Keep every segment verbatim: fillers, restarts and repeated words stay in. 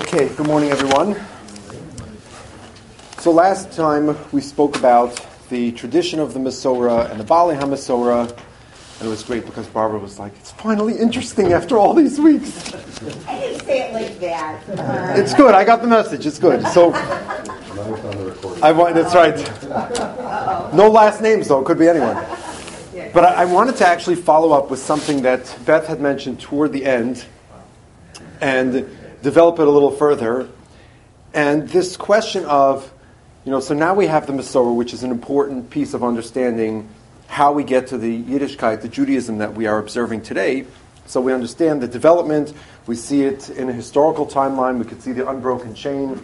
Okay, good morning everyone. So last time we spoke about the tradition of the Masorah and the Baalei HaMasorah, and it was great because Barbara was like, it's finally interesting after all these weeks. I didn't say it like that. Uh, It's good, I got the message, it's good. So, I want, that's right. No last names though, it could be anyone. But I, I wanted to actually follow up with something that Beth had mentioned toward the end, and develop it a little further. And this question of, you know, so now we have the Masorah, which is an important piece of understanding how we get to the Yiddishkeit, the Judaism that we are observing today. So we understand the development, we see it in a historical timeline, we could see the unbroken chain.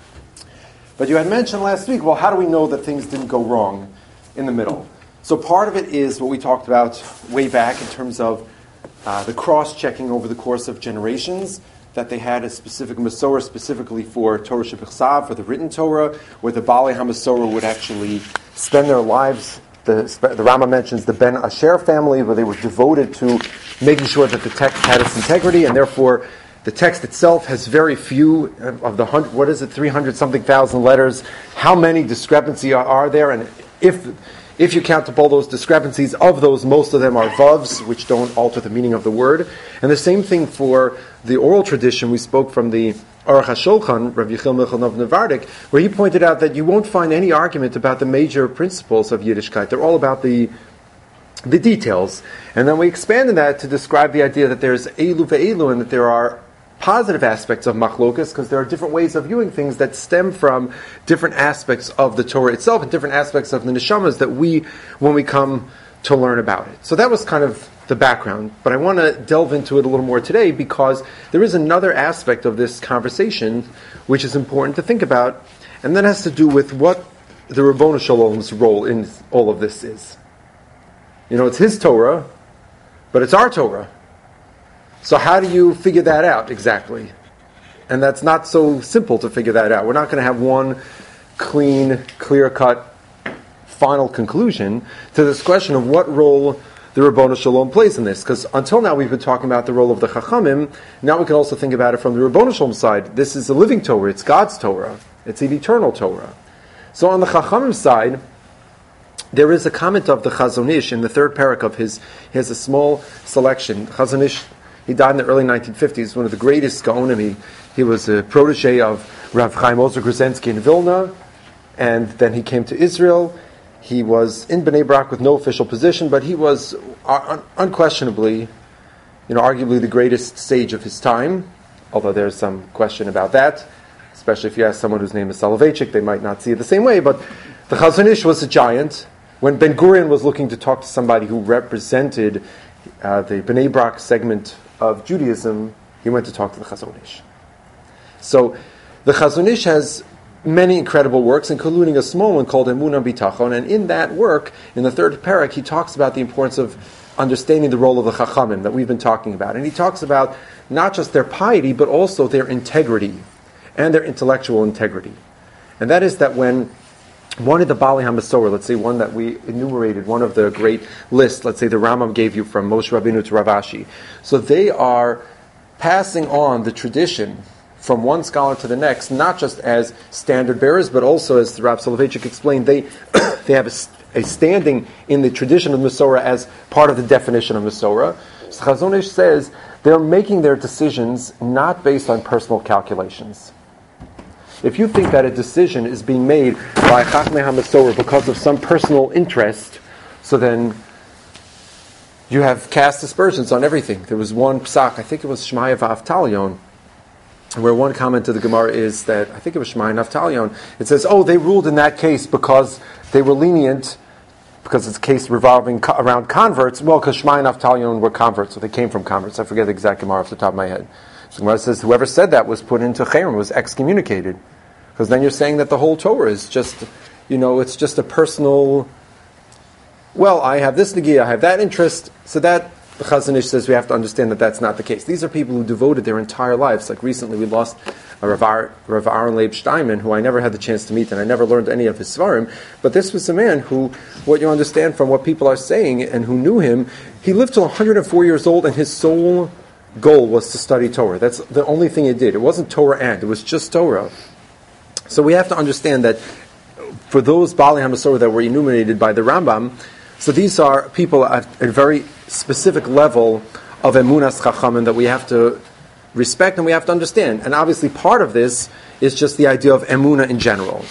But you had mentioned last week, well, how do we know that things didn't go wrong in the middle? So part of it is what we talked about way back in terms of uh, the cross-checking over the course of generations, that they had a specific Masorah specifically for Torah Shebichsav, for the written Torah, where the Baalei HaMasorah would actually spend their lives. The, the Rama mentions the Ben Asher family, where they were devoted to making sure that the text had its integrity, and therefore the text itself has very few of the hundred, what is it, three hundred something thousand letters. How many discrepancies are, are there? And if If you count up all those discrepancies, of those, most of them are vavs, which don't alter the meaning of the word. And the same thing for the oral tradition. We spoke from the Aruch HaShulchan, Rav Yechiel Milchanov Nevardik, where he pointed out that you won't find any argument about the major principles of Yiddishkeit. They're all about the the details. And then we expanded that to describe the idea that there's Elu ve'elu, and that there are positive aspects of machlokas, because there are different ways of viewing things that stem from different aspects of the Torah itself and different aspects of the neshamas that we, when we come to learn about it. So that was kind of the background, but I want to delve into it a little more today because there is another aspect of this conversation which is important to think about, and that has to do with what the Ribbono Shel Olam's role in all of this is. You know, it's his Torah, but it's our Torah. So how do you figure that out exactly? And that's not so simple to figure that out. We're not going to have one clean, clear-cut, final conclusion to this question of what role the Ribbono Shel Olam plays in this. Because until now we've been talking about the role of the Chachamim. Now we can also think about it from the Ribbono Shel Olam side. This is a living Torah. It's God's Torah. It's an eternal Torah. So on the Chachamim side, there is a comment of the Chazon Ish in the third parak of his. He has a small selection. Chazon Ish, he died in the early nineteen fifties, one of the greatest Gaonim. He, he was a protege of Rav Chaim Ozer Gruzensky in Vilna, and then he came to Israel. He was in Bnei Brak with no official position, but he was un- unquestionably, you know, arguably the greatest sage of his time, although there's some question about that, especially if you ask someone whose name is Soloveitchik, they might not see it the same way, but the Chazon Ish was a giant. When Ben Gurion was looking to talk to somebody who represented uh, the Bnei Brak segment of Judaism, he went to talk to the Chazon Ish. So the Chazon Ish has many incredible works, including a small one called Emunah Bitachon, and in that work, in the third parak, he talks about the importance of understanding the role of the Chachamim that we've been talking about. And he talks about not just their piety, but also their integrity and their intellectual integrity. And that is that when one of the Baalei HaMasorah, let's say one that we enumerated, one of the great lists, let's say the Rambam gave you from Moshe Rabbeinu to Rav Ashi. So they are passing on the tradition from one scholar to the next, not just as standard bearers, but also, as Rav Soloveitchik explained, they they have a, a standing in the tradition of Masorah as part of the definition of Masorah. So Chazon Ish says they're making their decisions not based on personal calculations. If you think that a decision is being made by Chachmei HaMasorah because of some personal interest, so then you have cast aspersions on everything. There was one psak, I think it was Shmaya V'Avtalion, where one comment to the Gemara is that, I think it was Shmaya Naftalion, it says, oh, they ruled in that case because they were lenient, because it's a case revolving co- around converts. Well, because Shmaya and Naftalion were converts, so they came from converts. I forget the exact Gemara off the top of my head. So the Gemara says, whoever said that was put into Cherem, was excommunicated. Because then you're saying that the whole Torah is just, you know, it's just a personal, well, I have this Negiah, I have that interest, so that, the Chazon Ish says we have to understand that that's not the case. These are people who devoted their entire lives. Like recently we lost a Rav, Ar, Rav Aaron Leib Steinman, who I never had the chance to meet, and I never learned any of his svarim. But this was a man who, what you understand from what people are saying, and who knew him, he lived till one hundred four years old, and his sole goal was to study Torah. That's the only thing he did. It wasn't Torah and, it was just Torah. So we have to understand that for those Baalei HaMasorah that were enumerated by the Rambam, so these are people at a very specific level of Emunas Chachamim that we have to respect and we have to understand. And obviously part of this is just the idea of Emunah in general.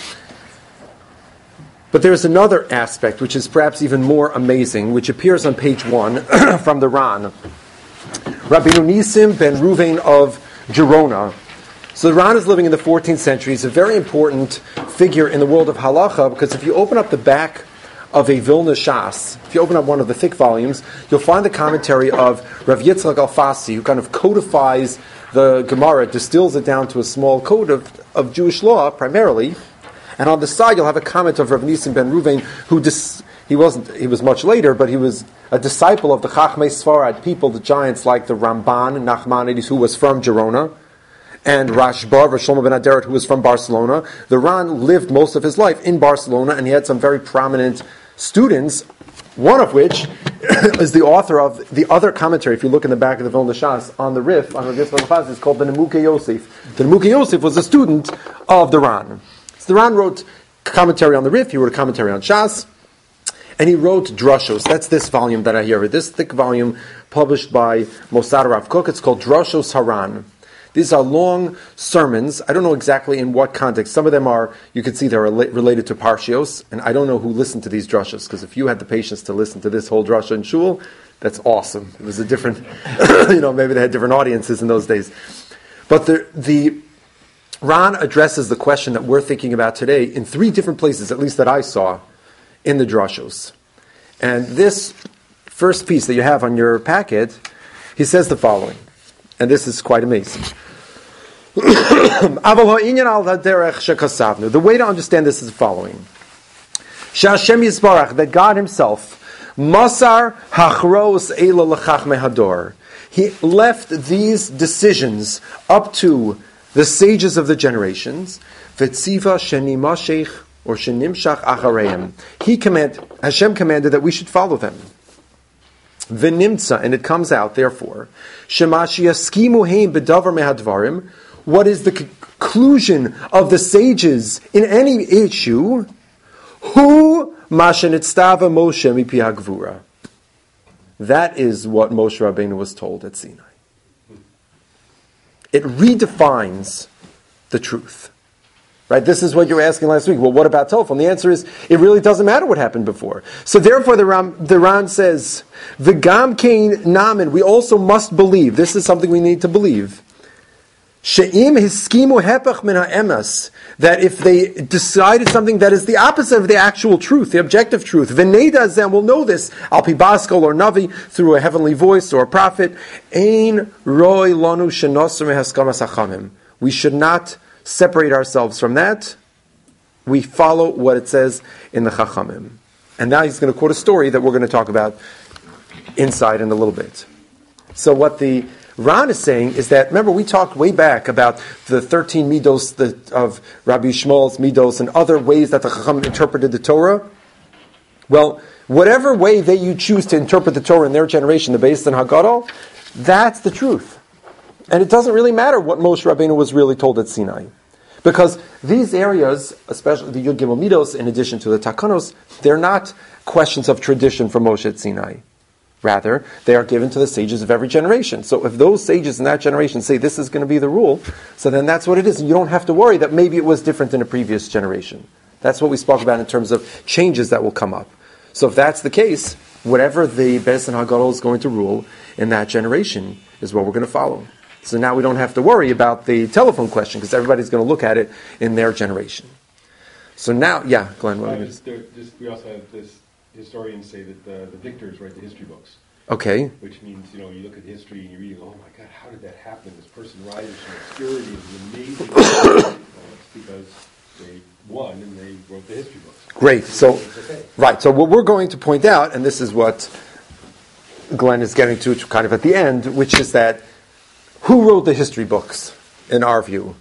But there's another aspect which is perhaps even more amazing, which appears on page one from the Ran. Rabbeinu Nisim ben Ruvain of Gerona. So the Ran is living in the fourteenth century. He's a very important figure in the world of halacha, because if you open up the back of a Vilna Shas, if you open up one of the thick volumes, you'll find the commentary of Rav Yitzchak Alfasi, who kind of codifies the Gemara, distills it down to a small code of, of Jewish law, primarily. And on the side, you'll have a comment of Rav Nisim ben Ruvain, who dis, he wasn't he was much later, but he was a disciple of the Chachmei Sfarad people, the giants like the Ramban, Nachmanides, who was from Gerona, and Rashba, Rav Shlomo ben Aderet, who was from Barcelona. The Ran lived most of his life in Barcelona, and he had some very prominent students, one of which is the author of the other commentary, if you look in the back of the Vilna Shas, on the Rif, on Rav Yitzchak Alfasi, it's called the Nemuke Yosef. The Nemuke Yosef was a student of the Ran. So the Ran wrote commentary on the Rif, he wrote a commentary on Shas, and he wrote Drushos. That's this volume that I hear, this thick volume published by Mossad Rav Kook. It's called Drushos Haran. These are long sermons. I don't know exactly in what context. Some of them are, you can see they're related to Parshios, and I don't know who listened to these drushas, because if you had the patience to listen to this whole drasha in shul, that's awesome. It was a different, you know, maybe they had different audiences in those days. But the, the Ran addresses the question that we're thinking about today in three different places, at least that I saw, in the drashos. And this first piece that you have on your packet, he says the following, and this is quite amazing. The way to understand this is the following. That God Himself, Masar Hachros Eila L'Chachmei Hador, He left these decisions up to the sages of the generations. V'tziva shenimashech or shenimshach achareim. He command Hashem commanded that we should follow them. V'nimtza, and it comes out, therefore, shemashi yaskimu heim bedavar mehadvarim. What is the conclusion of the sages in any issue? Hu mashenitstava Moshe mipi hagvura. That is what Moshe Rabbeinu was told at Sinai. It redefines the truth. Right? This is what you were asking last week. Well, what about telephone? The answer is, it really doesn't matter what happened before. So therefore, the Ram, the Ran says, V'gam kein namin, we also must believe, this is something we need to believe, she'im hiskimu hepach min ha'emes, that if they decided something that is the opposite of the actual truth, the objective truth, v'neda zem, will know this, al pi baskol or navi, through a heavenly voice or a prophet, ein roi lanu shenosr mehaskamas hachamim. We should not separate ourselves from that. We follow what it says in the Chachamim. And now he's going to quote a story that we're going to talk about inside in a little bit. So what the Ran is saying is that, remember we talked way back about the thirteen midos the, of Rabbi Shmuel's midos and other ways that the Chachamim interpreted the Torah? Well, whatever way they you choose to interpret the Torah in their generation, the Beis and Haggadah, that's the truth. And it doesn't really matter what Moshe Rabbeinu was really told at Sinai. Because these areas, especially the Yud Gimel Midos, in addition to the Takanos, they're not questions of tradition from Moshe at Sinai. Rather, they are given to the sages of every generation. So if those sages in that generation say this is going to be the rule, so then that's what it is. And you don't have to worry that maybe it was different in a previous generation. That's what we spoke about in terms of changes that will come up. So if that's the case, whatever the Beis and Haggadah is going to rule in that generation is what we're going to follow. So now we don't have to worry about the telephone question because everybody's going to look at it in their generation. So now, yeah, Glenn. What uh, just, just, we also have this historians say that the, the victors write the history books. Okay. Which means, you know, you look at history and you're reading, oh my God, how did that happen? This person rises from obscurity is amazing. Well, it's because they won and they wrote the history books. Great. So, okay. Right. So what we're going to point out, and this is what Glenn is getting to kind of at the end, which is that who wrote the history books, in our view?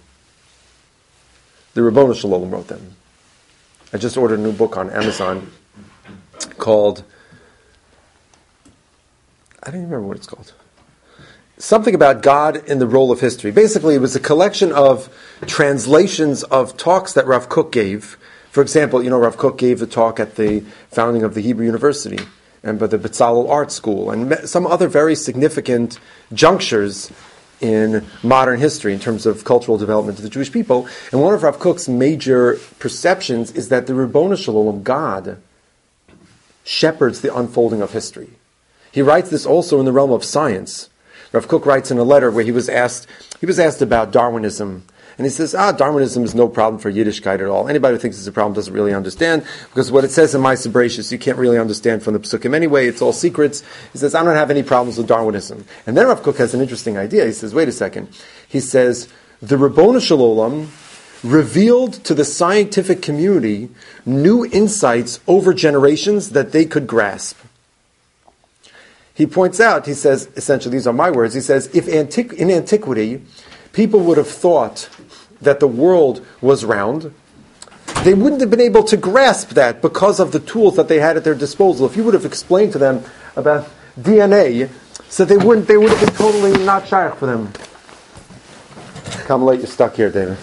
The Ribbono Shel Olam wrote them. I just ordered a new book on Amazon called, I don't even remember what it's called. something about God in the role of history. Basically, it was a collection of translations of talks that Rav Kook gave. For example, you know, Rav Kook gave the talk at the founding of the Hebrew University and by the Bezalel Art School and some other very significant junctures in modern history in terms of cultural development of the Jewish people. And one of Rav Kook's major perceptions is that the Ribbono Shel Olam, God, shepherds the unfolding of history. He writes this also in the realm of science. Rav Kook writes in a letter where he was asked, he was asked about Darwinism. And he says, ah, Darwinism is no problem for Yiddishkeit at all. Anybody who thinks it's a problem doesn't really understand, because what it says in Ma'aseh Bereishis, you can't really understand from the Psukim anyway, it's all secrets. He says, I don't have any problems with Darwinism. And then Rav Kook has an interesting idea. He says, wait a second. He says, the Ribbono Shel Olam revealed to the scientific community new insights over generations that they could grasp. He points out, he says, essentially, these are my words, he says, if antiqu- in antiquity, people would have thought that the world was round, they wouldn't have been able to grasp that because of the tools that they had at their disposal. If you would have explained to them about D N A, so they wouldn't, they would have been totally not shaykh for them. Come late, you're stuck here, David.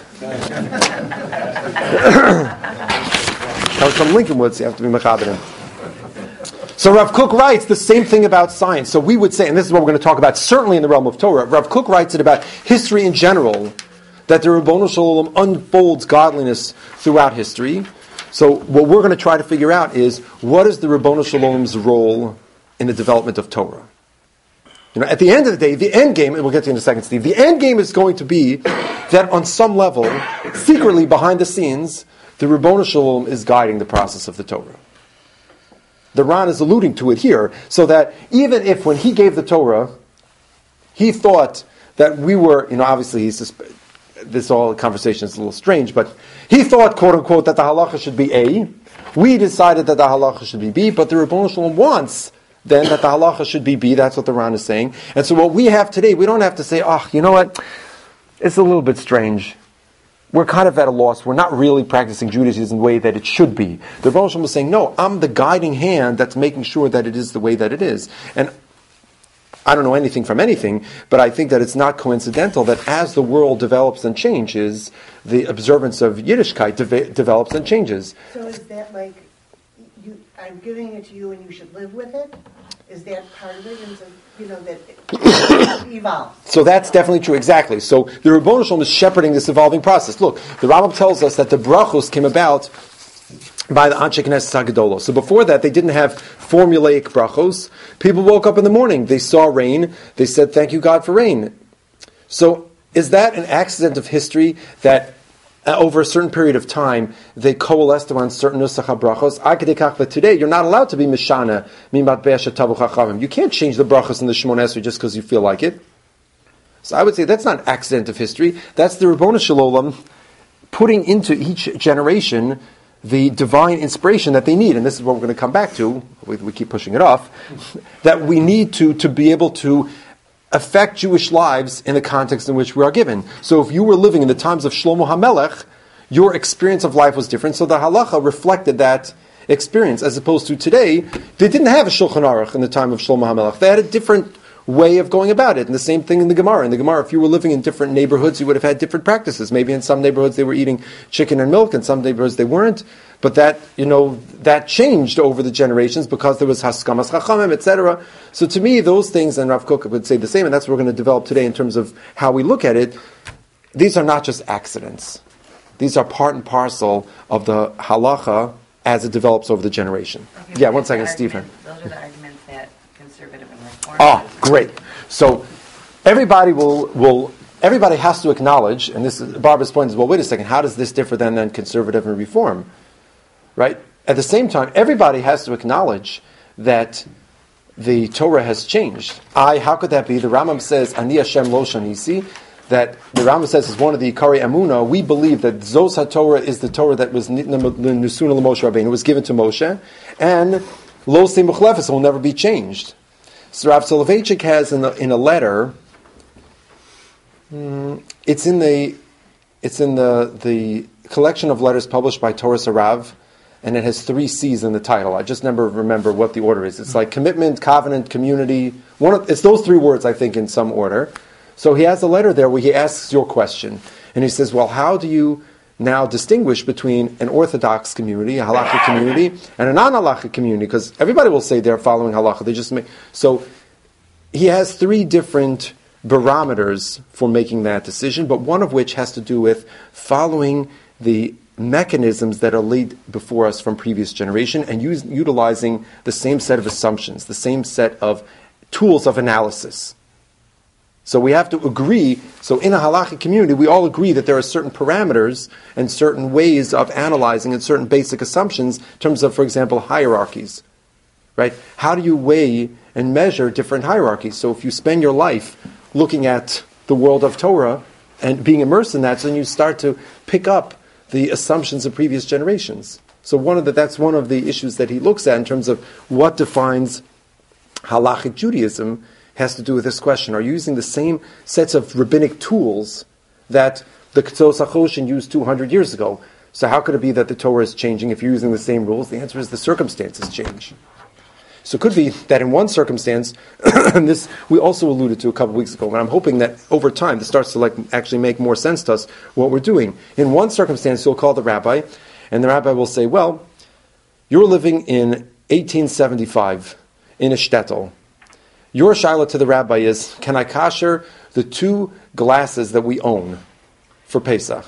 Comes from Lincoln Woods, you have to be mechaber him. So Rav Kook writes the same thing about science. So we would say, and this is what we're going to talk about, certainly in the realm of Torah, Rav Kook writes it about history in general, that the Ribbono Shel Olam unfolds godliness throughout history. So what we're going to try to figure out is, what is the Ribbono Shel Olam's role in the development of Torah? You know, at the end of the day, the end game, and we'll get to it in a second, Steve, the end game is going to be that on some level, secretly behind the scenes, the Ribbono Shel Olam is guiding the process of the Torah. The Ran is alluding to it here, so that even if when he gave the Torah, he thought that we were, you know, obviously he's just, this all conversation is a little strange, but he thought, quote unquote, that the halacha should be A. We decided that the halacha should be B, but the Ribbono Shel Olam wants then that the halacha should be B. That's what the Ran is saying. And so what we have today, we don't have to say, oh, you know what, it's a little bit strange. We're kind of at a loss. We're not really practicing Judaism the way that it should be. The Ribbono Shel Olam was saying, no, I'm the guiding hand that's making sure that it is the way that it is. And I don't know anything from anything, but I think that it's not coincidental that as the world develops and changes, the observance of Yiddishkeit de- develops and changes. So is that like, you, I'm giving it to you and you should live with it? Is that part of it? And so, you know, that it evolves. So that's definitely true, exactly. So the Ribbono Shel Olam is shepherding this evolving process. Look, the Rambam tells us that the brachos came about by the Anshe Knesset HaGedolos. So before that, they didn't have formulaic brachos. People woke up in the morning, they saw rain, they said, thank you God for rain. So is that an accident of history that uh, over a certain period of time, they coalesced around certain nusach ha-brachos? But today, you're not allowed to be mishana mimat be'ashat tavu chachamim. You can't change the brachos in the Shemona Esrei just because you feel like it. So I would say that's not an accident of history. That's the Ribbono Shel Olam putting into each generation the divine inspiration that they need. And this is what we're going to come back to. We, we keep pushing it off. That we need to, to be able to affect Jewish lives in the context in which we are given. So if you were living in the times of Shlomo HaMelech, your experience of life was different. So the halacha reflected that experience, as opposed to today, they didn't have a Shulchan Aruch in the time of Shlomo HaMelech. They had a different way of going about it. And the same thing in the Gemara. In the Gemara, if you were living in different neighborhoods, you would have had different practices. Maybe in some neighborhoods they were eating chicken and milk, in some neighborhoods they weren't. But that, you know, that changed over the generations because there was Haskamas Chachamim, et cetera. So to me, those things, and Rav Kook would say the same, and that's what we're going to develop today in terms of how we look at it. These are not just accidents. These are part and parcel of the halacha as it develops over the generation. Okay, yeah, one second, Stephen. Those are the arguments that conservative and reform. Ah, great. So everybody will will everybody has to acknowledge, and this is Barbara's point is, well, wait a second, how does this differ then than conservative and reform? Right? At the same time, everybody has to acknowledge that the Torah has changed. I, how could that be? The Rambam says, Ani Hashem lo shanisi, that the Rambam says is one of the Ikari Amuna. We believe that Zos HaTorah is the Torah that was Nusuna l'Moshe Rabbeinu, it was given to Moshe, and Lo Sei Muchlefes will never be changed. So Rav Soloveitchik has in, the, in a letter, mm, it's in the it's in the the collection of letters published by Torah Sarav, and it has three C's in the title. I just never remember what the order is. It's like commitment, covenant, community. one of, it's those three words, I think, in some order. So he has a letter there where he asks your question. And he says, well, how do you now distinguish between an Orthodox community, a Halachic community, and a non-Halachic community? Because everybody will say they're following Halacha. They just make, so he has three different barometers for making that decision, but one of which has to do with following the mechanisms that are laid before us from previous generation and use, utilizing the same set of assumptions, the same set of tools of analysis. So we have to agree, so in a halachic community, we all agree that there are certain parameters and certain ways of analyzing and certain basic assumptions in terms of, for example, hierarchies. Right? How do you weigh and measure different hierarchies? So if you spend your life looking at the world of Torah and being immersed in that, so then you start to pick up the assumptions of previous generations. So one of the, that's one of the issues that he looks at in terms of what defines halachic Judaism has to do with this question. Are you using the same sets of rabbinic tools that the Ketzos HaChoshen used two hundred years ago? So how could it be that the Torah is changing if you're using the same rules? The answer is the circumstances change. So it could be that in one circumstance, and this we also alluded to a couple of weeks ago, and I'm hoping that over time this starts to like actually make more sense to us what we're doing. In one circumstance, you'll call the rabbi, and the rabbi will say, well, you're living in eighteen seventy-five in a shtetl. Your shaila to the rabbi is, can I kasher the two glasses that we own for Pesach?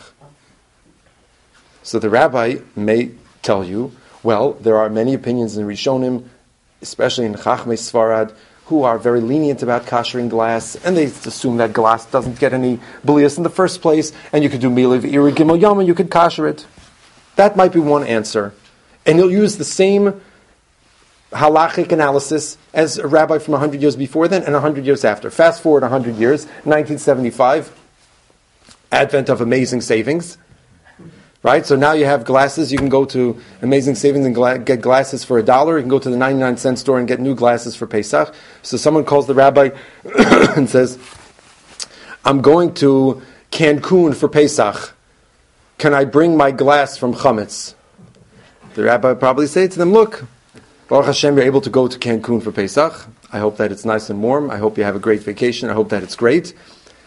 So the rabbi may tell you, well, there are many opinions in Rishonim, especially in Chachmei Sfarad, who are very lenient about kashering glass, and they assume that glass doesn't get any blias in the first place, and you could do miliv iri gimel yom, and you could kasher it. That might be one answer. And he'll use the same halachic analysis as a rabbi from one hundred years before then and one hundred years after. Fast forward one hundred years, nineteen seventy-five, advent of Amazing Savings. Right? So now you have glasses. You can go to Amazing Savings and gla- get glasses for a dollar. You can go to the ninety-nine cent store and get new glasses for Pesach. So someone calls the rabbi and says, I'm going to Cancun for Pesach. Can I bring my glass from Chametz? The rabbi would probably say to them, look, Baruch Hashem, you're able to go to Cancun for Pesach. I hope that it's nice and warm. I hope you have a great vacation. I hope that it's great.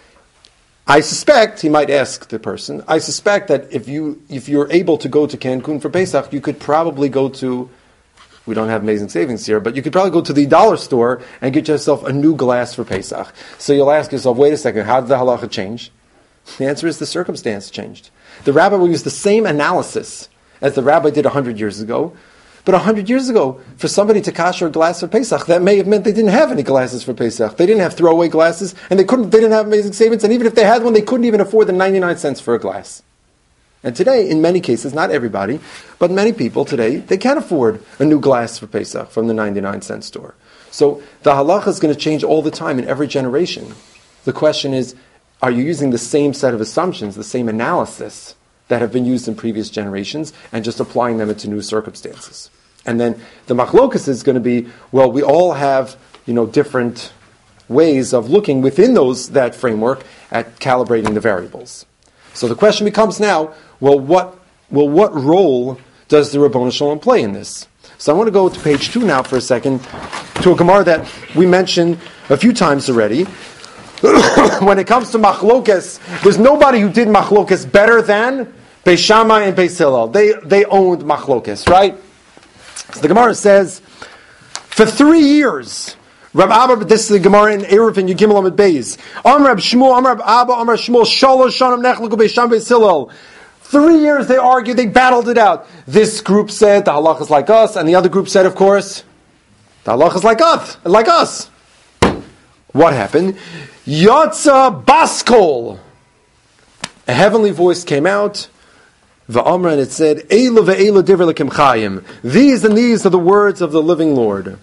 I suspect, he might ask the person, I suspect that if, you, if you're able to go to Cancun for Pesach, you could probably go to, we don't have Amazing Savings here, but you could probably go to the dollar store and get yourself a new glass for Pesach. So you'll ask yourself, wait a second, how did the halacha change? The answer is the circumstance changed. The rabbi will use the same analysis as the rabbi did one hundred years ago, but one hundred years ago, for somebody to kasher a glass for Pesach, that may have meant they didn't have any glasses for Pesach. They didn't have throwaway glasses, and they couldn't. They didn't have Amazing Savings, and even if they had one, they couldn't even afford the ninety-nine cents for a glass. And today, in many cases, not everybody, but many people today, they can afford a new glass for Pesach from the ninety-nine cent store. So the halacha is going to change all the time in every generation. The question is, are you using the same set of assumptions, the same analysis that have been used in previous generations, and just applying them into new circumstances? And then the machlokas is going to be, well, we all have, you know, different ways of looking within those that framework at calibrating the variables. So the question becomes now, well, what well what role does the Ribbono Shel Olam play in this? So I want to go to page two now for a second, to a Gemara that we mentioned a few times already. When it comes to machlokas, there's nobody who did machlokas better than Beis Shammai and Beis Hillel. They they owned machlokas, right? So the Gemara says, for three years, Rab Abba, this is the Gemara in Eruv and Yugimel Amid Beis. Amar Rab Shmuel, Amar Rab Abba, Amar Shmuel, Shalosh Shanim Nechleku Beis Shammai Beis Hillel. Three years they argued, they battled it out. This group said the halach is like us, and the other group said, of course, the halach is like us, like us. What happened? Yotza Baskol. A heavenly voice came out. Va'amra, and it said, Eila ve'eila divrei lekim chayim. These and these are the words of the living Lord.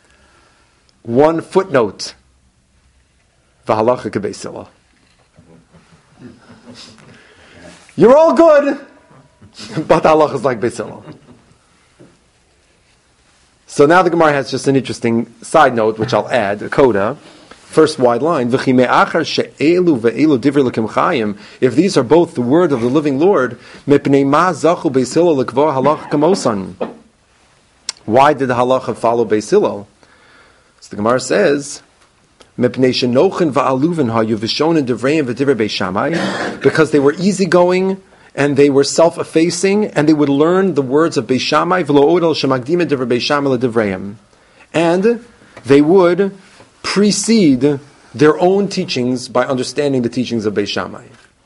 One footnote. V'halacha k'beis Hillel. You're all good, but the halacha is like Beis Hillel. So now the Gemara has just an interesting side note, which I'll add, a coda. First wide line, if these are both the word of the living Lord, why did the halacha follow Beis Hillel? So the Gemara says, because they were easygoing and they were self-effacing, and they would learn the words of Beis Shammai, and they would precede their own teachings by understanding the teachings of Beis Shammai.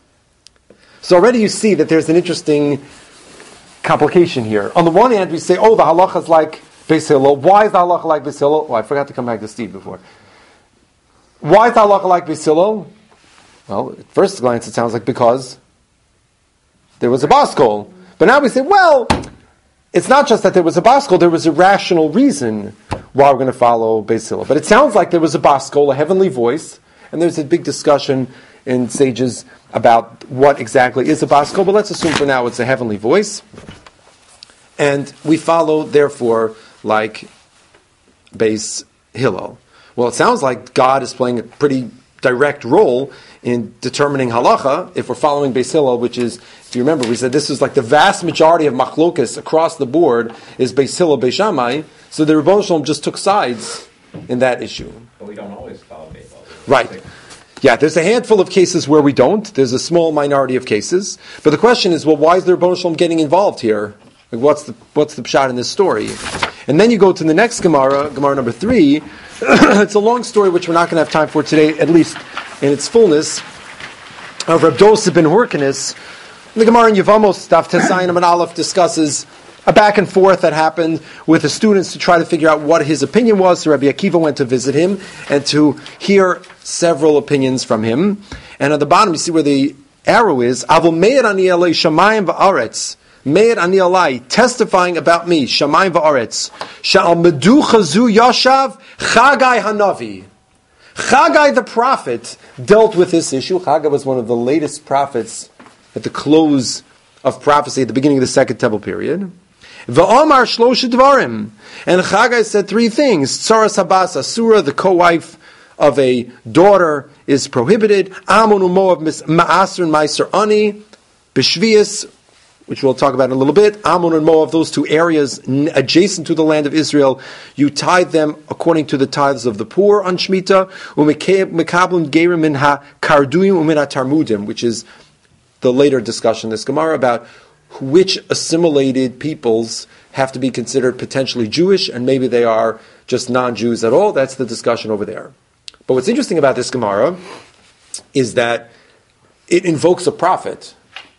So already you see that there's an interesting complication here. On the one hand, we say, oh, the halacha is like Beis Hillel. Why is the halacha like Beis Hillel? Oh, I forgot to come back to Steve before. Why is the halacha like Beis Hillel? Well, at first glance, it sounds like because there was a baskol. But now we say, well, it's not just that there was a baskol, there was a rational reason why we're going to follow Beis Hillel. But it sounds like there was a baskol, a heavenly voice, and there's a big discussion in sages about what exactly is a baskol, but let's assume for now it's a heavenly voice. And we follow, therefore, like Beis Hillel. Well, it sounds like God is playing a pretty direct role in determining halacha if we're following Beis Hillel, which is, if you remember, we said this is like the vast majority of machlokas across the board is Beis Hillel, Beis Shammai, so the Rebbeinu Shalom just took sides in that issue. But we don't always follow Beis Hillel. Right. Yeah, there's a handful of cases where we don't. There's a small minority of cases. But the question is, well, why is the Rebbeinu Shalom getting involved here? Like, what's the what's the pshat in this story? And then you go to the next Gemara, Gemara number three. It's a long story which we're not going to have time for today, at least in its fullness, of Reb Dosa ben Hyrcanus. The Gemara in Yevamos, Daf Tesayin and Aleph, discusses a back and forth that happened with the students to try to figure out what his opinion was. So Rabbi Akiva went to visit him and to hear several opinions from him. And at the bottom, you see where the arrow is. Avol meir ani alei shamayim va'aretz. Meir ani alai, testifying about me, shamayim va'aretz. Sha'al meducha zu yashav Chagai Hanavi. Chagai the prophet dealt with this issue. Chagai was one of the latest prophets at the close of prophecy at the beginning of the Second Temple period. V'omar shlosha dvarim. And Chagai said three things. Tsaras habas asura, the co-wife of a daughter, is prohibited. Ammon u'moav ma'asr and ma'aser ani. B'shvius, which we'll talk about in a little bit. Ammon and Moab, those two areas adjacent to the land of Israel, you tithe them according to the tithes of the poor on Shemitah. U'mekablim gerim min ha-karduyim u'min ha-tarmudim, which is the later discussion in this Gemara about which assimilated peoples have to be considered potentially Jewish, and maybe they are just non-Jews at all. That's the discussion over there. But what's interesting about this Gemara is that it invokes a prophet.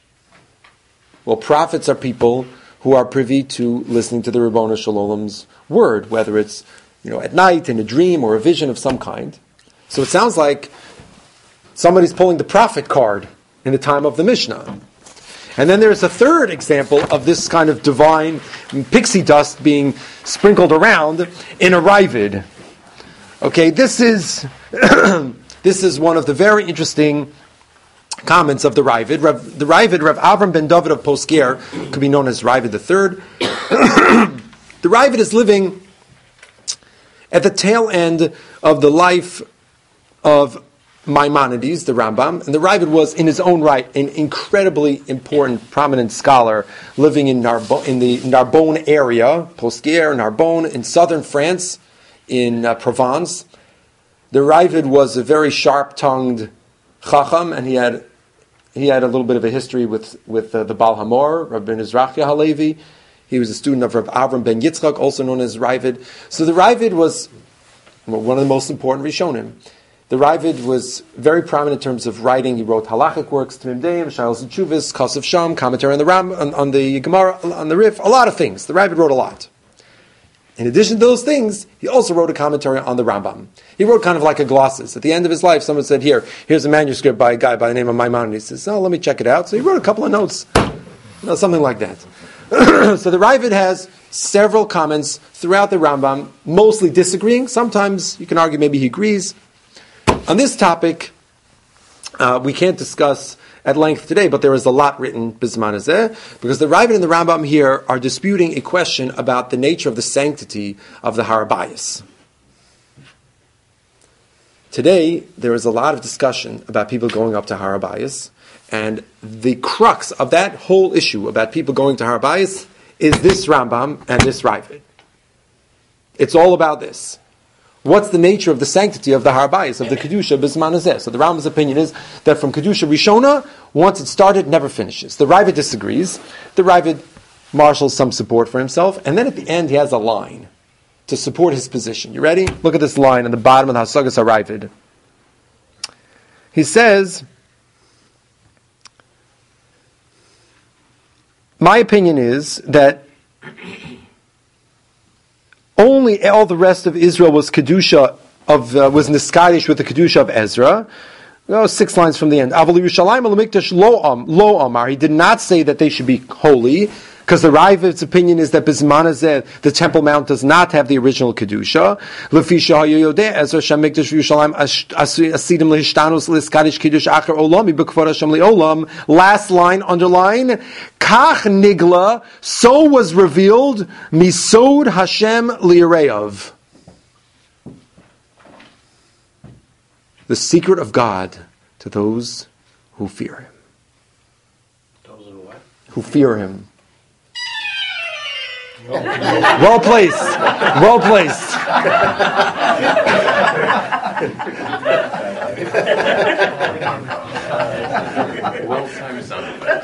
Well, prophets are people who are privy to listening to the Ribbono Shel Olam's word, whether it's, you know, at night, in a dream, or a vision of some kind. So it sounds like somebody's pulling the prophet card in the time of the Mishnah. And then there's a third example of this kind of divine pixie dust being sprinkled around in a Ravid. Okay, this is this is one of the very interesting comments of the Ravid. Rav, the Ravid, Rav Avram ben David of Posker, could be known as Ravid the Third. The Ravid is living at the tail end of the life of Maimonides, the Rambam, and the Ravid was, in his own right, an incredibly important, prominent scholar living in Narbo- in the Narbonne area, Posker, Narbonne, in southern France, in uh, Provence. The Ravid was a very sharp-tongued Chacham, and he had he had a little bit of a history with with uh, the Baal Hamor, Rabbi Nizrachia Halevi. He was a student of Rav Avram ben Yitzchak, also known as Ravid. So the Ravid was well, one of the most important Rishonim. The Ravid was very prominent in terms of writing. He wrote halachic works, Tamim Deim, Shailos and Chuvas, Kasav Sham, commentary on the Ram, on, on the Gemara, on the Rif, a lot of things. The Ravid wrote a lot. In addition to those things, he also wrote a commentary on the Rambam. He wrote kind of like a glossus. At the end of his life, someone said, here, here's a manuscript by a guy by the name of Maimonides. He says, oh, let me check it out. So he wrote a couple of notes. You know, something like that. So the Ravid has several comments throughout the Rambam, mostly disagreeing. Sometimes you can argue maybe he agrees. On this topic, uh, we can't discuss at length today, but there is a lot written Bizman Hazeh, because the Ravid and the Rambam here are disputing a question about the nature of the sanctity of the Har HaBayis. Today, there is a lot of discussion about people going up to Har HaBayis, and the crux of that whole issue about people going to Har HaBayis is this Rambam and this Ravid. It's all about this. What's the nature of the sanctity of the Har Bayis, of the Kedusha Bisman Hazeh? So the Rambam's opinion is that from Kedusha Rishona, once it started, never finishes. The Ravid disagrees. The Ravid marshals some support for himself, and then at the end he has a line to support his position. You ready? Look at this line on the bottom of the Hasagas HaRavid. He says, my opinion is that only all the rest of Israel was Kedusha of uh, was Niskadish with the Kedusha of Ezra. Oh, six lines from the end. Aval Yerushalayim al-Mikdash lo am lo amar. He did not say that they should be holy, because the Ravid's opinion is that Bisman Hazeh, the Temple Mount, does not have the original Kedusha. Lefisha hayoyodeh Ezra Shamikdash Yerushalayim asidim lehishtanus liskadish Kiddush acher olami b'kvod Hashem leolam. Last line, underline. Kach nigla, so was revealed misod Hashem li'areyav. The secret of God to those who fear Him. Those who what? Who fear Him. Well placed. Well placed. Well timed sound effects.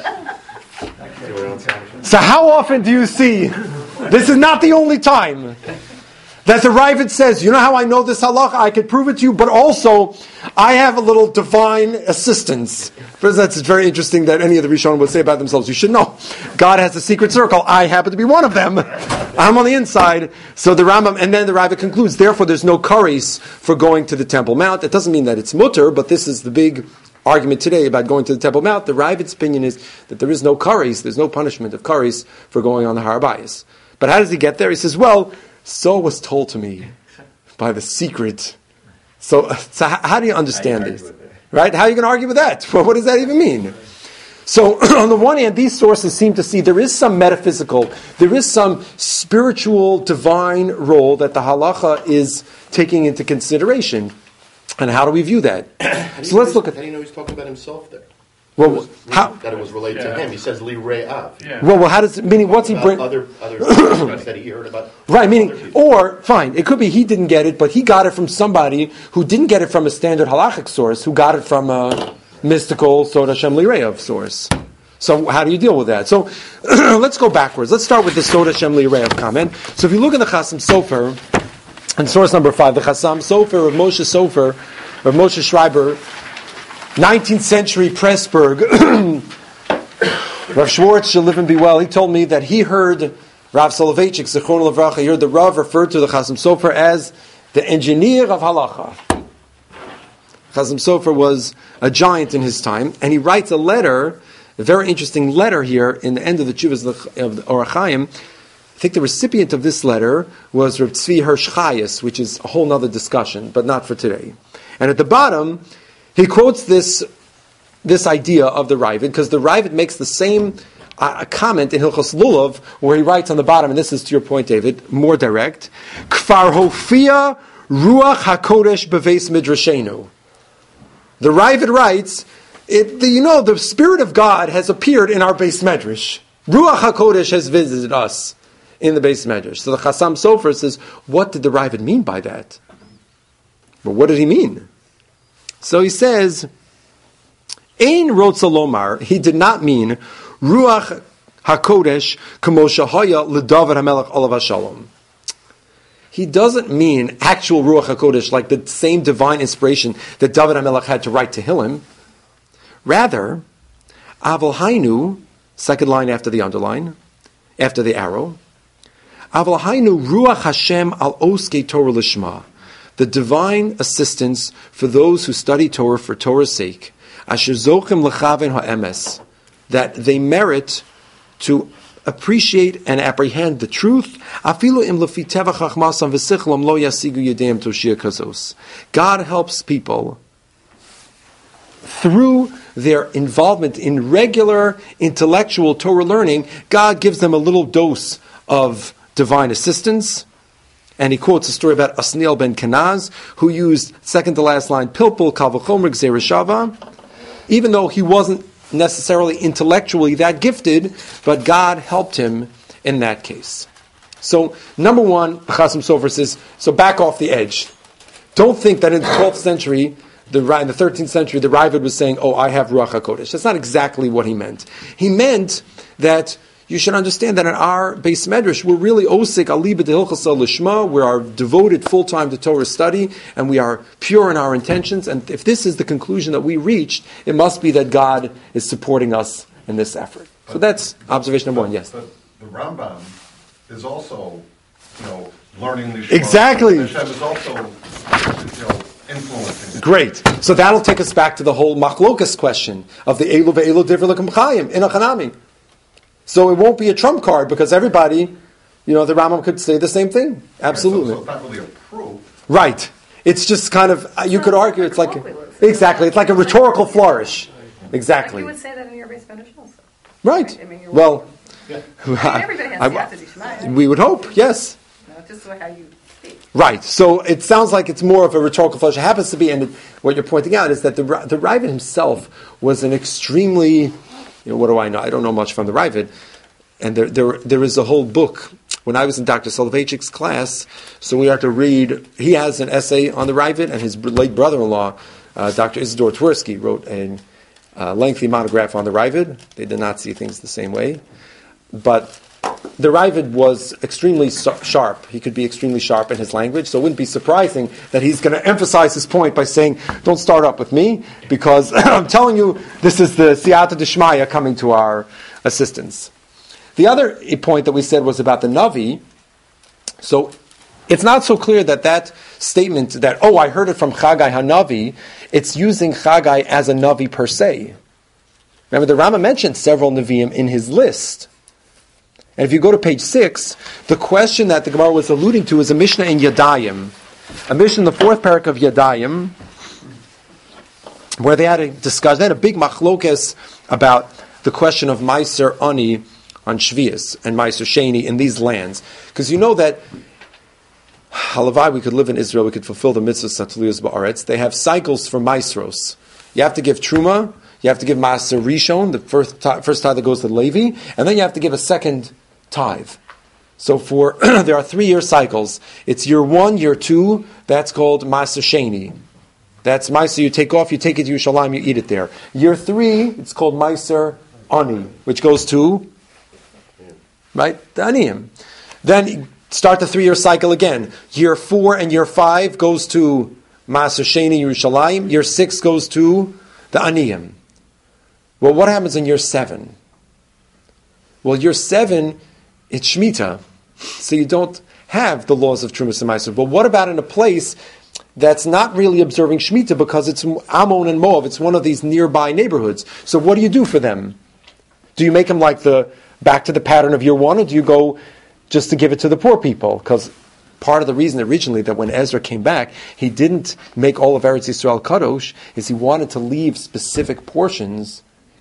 So how often do you see, this is not the only time, that the Ravid says, you know how I know this halacha? I could prove it to you, but also I have a little divine assistance. First, that's very interesting that any of the Rishonim would say about themselves. You should know, God has a secret circle. I happen to be one of them. I'm on the inside. So the Rambam, and then the Ravid concludes, therefore there's no kares for going to the Temple Mount. It doesn't mean that it's mutter, but this is the big argument today about going to the Temple Mount. The Ravid's opinion is that there is no kares, there's no punishment of kares for going on the Har Bayis. But how does he get there? He says, well, so was told to me by the secret. So, so how, how do you understand you this? Right? How are you going to argue with that? Well, what does that even mean? So, on the one hand, these sources seem to see there is some metaphysical, there is some spiritual, divine role that the halacha is taking into consideration. And how do we view that? So let's look at... How do you know he's talking about himself there? Well, how, That it was related Yeah. to him. He says, Li Re'av. Yeah. well, well, how does... Meaning, what's he About bring... Other, other things that he heard about. Right, meaning, other people. or, fine, it could be he didn't get it, but he got it from somebody who didn't get it from a standard halachic source, who got it from a mystical Sod Hashem Li'Reyav source. So how do you deal with that? So let's go backwards. Let's start with the Sod Hashem Li'Reyav comment. So if you look in the Chasam Sofer, in source number five, the Chasam Sofer of Moshe Sofer, of Moshe Schreiber, nineteenth century Pressburg, Rav Schwartz shall live and be well. He told me that he heard Rav Soloveitchik, Zichron Levracha, he heard the Rav referred to the Chasam Sofer as the engineer of halacha. Chasam Sofer was a giant in his time, and he writes a letter, a very interesting letter here in the end of the Chuvas of the Orach Chaim. I think the recipient of this letter was Reb Tzvi Hirsch Chayes, which is a whole other discussion, but not for today. And at the bottom, he quotes this this idea of the Ravid, because the Ravid makes the same uh, comment in Hilchos Lulav, where he writes on the bottom, and this is to your point, David, more direct, Kfar Hofia Ruach HaKodesh Beveis Midrashenu. The Ravid writes, it, the, you know, the Spirit of God has appeared in our Beis Medrash. Ruach HaKodesh has visited us in the Beis Medrash. So the Chasam Sofer says, what did the Ravid mean by that? Well, what did he mean? So he says, Ein Rotza Lomar, he did not mean Ruach HaKodesh Kamo Shahaya L'David HaMelech Olav HaShalom. He doesn't mean actual Ruach HaKodesh, like the same divine inspiration that David HaMelech had to write Tehillim. Rather, Aval Hainu, second line after the underline, after the arrow, Aval Hainu Ruach Hashem Al Oskei Torah Lishma, the divine assistance for those who study Torah for Torah's sake, Asher Zochim L'Chaven HaEmes, that they merit to appreciate and apprehend the truth. Afilu im lefi tevach chachmasam v'sichlam lo yasigu yedem toshia kazos. God helps people through their involvement in regular intellectual Torah learning. God gives them a little dose of divine assistance. And he quotes a story about Asniel ben Kenaz, who used, second to last line, Pilpul Kalvachomer Gzereshava, even though he wasn't necessarily intellectually that gifted, but God helped him in that case. So, number one, Chasam Sofer says, so back off the edge. Don't think that in the twelfth century, the, in the thirteenth century, the Raavad was saying, oh, I have Ruach HaKodesh. That's not exactly what he meant. He meant that you should understand that in our Beis Medrash, we're really osik aliba dehilchasa lishma. We are devoted full time to Torah study, and we are pure in our intentions. And if this is the conclusion that we reached, it must be that God is supporting us in this effort. But, so that's observation number one. Yes. But the Rambam is also, you know, learning the Shema. Exactly. Hashem is also, you know, influencing it. Great. So that'll take us back to the whole machlokas question of the Elu ve'elu divrei l'kem chayim in a chanami. So it won't be a trump card because everybody, you know, the Rambam could say the same thing. Absolutely. So, so it's not really a proof. Right. It's just kind of, you could argue it's like, a, exactly, it's like a rhetorical flourish. Exactly. Like you would say that in your base Spanish also. Right. I mean, you're well, yeah. I mean, everybody has I, siyata d'shmaya. we would hope, yes. No, just how you speak. Right. So it sounds like it's more of a rhetorical flourish. It happens to be, and it, what you're pointing out is that the the Raavad himself was an extremely, you know, what do I know? I don't know much from the Raavad. And there, there, there is a whole book. When I was in Doctor Soloveitchik's class, so we had to read, he has an essay on the Raavad, and his late brother-in-law, uh, Doctor Isidore Twersky, wrote a uh, lengthy monograph on the Raavad. They did not see things the same way. But the Raavad was extremely sharp. He could be extremely sharp in his language, so it wouldn't be surprising that he's going to emphasize his point by saying, don't start up with me, because I'm telling you, this is the siyata d'shmaya coming to our assistance. The other point that we said was about the Navi. So it's not so clear that that statement that, oh, I heard it from Chagai HaNavi, it's using Chagai as a Navi per se. Remember, the Rama mentioned several Nevi'im in his list. And if you go to page six, the question that the Gemara was alluding to is a Mishnah in Yadayim. A Mishnah in the fourth parak of Yadayim, where they had a discussion, they had a big machlokes about the question of Meiser Ani on Shvius and Meiser Sheni in these lands. Because you know that Halavai, we could live in Israel, we could fulfill the mitzvahs Satuliyos Ba'aretz. They have cycles for Maisros. You have to give Truma, you have to give Maaser Rishon, the first tithe, first tithe that goes to Levi, and then you have to give a second tithe. So for there are three-year cycles. It's year one, year two, that's called Maaser Sheni. That's Meiser, you take off, you take it to Yerushalayim, you eat it there. Year three, it's called Meiser Ani, which goes to, right, the Aniyim. Then start the three-year cycle again. Year four and year five goes to Maaser Sheni, Yerushalayim. Year six goes to the Aniyim. Well, what happens in year seven? Well, year seven, it's Shemitah, so you don't have the laws of Trumas and Meiser. But what about in a place that's not really observing Shemitah because it's Ammon and Moab, it's one of these nearby neighborhoods. So what do you do for them? Do you make them like the back to the pattern of year one, or do you go just to give it to the poor people? Because part of the reason originally that when Ezra came back, he didn't make all of Eretz Yisrael Kadosh, is he wanted to leave specific portions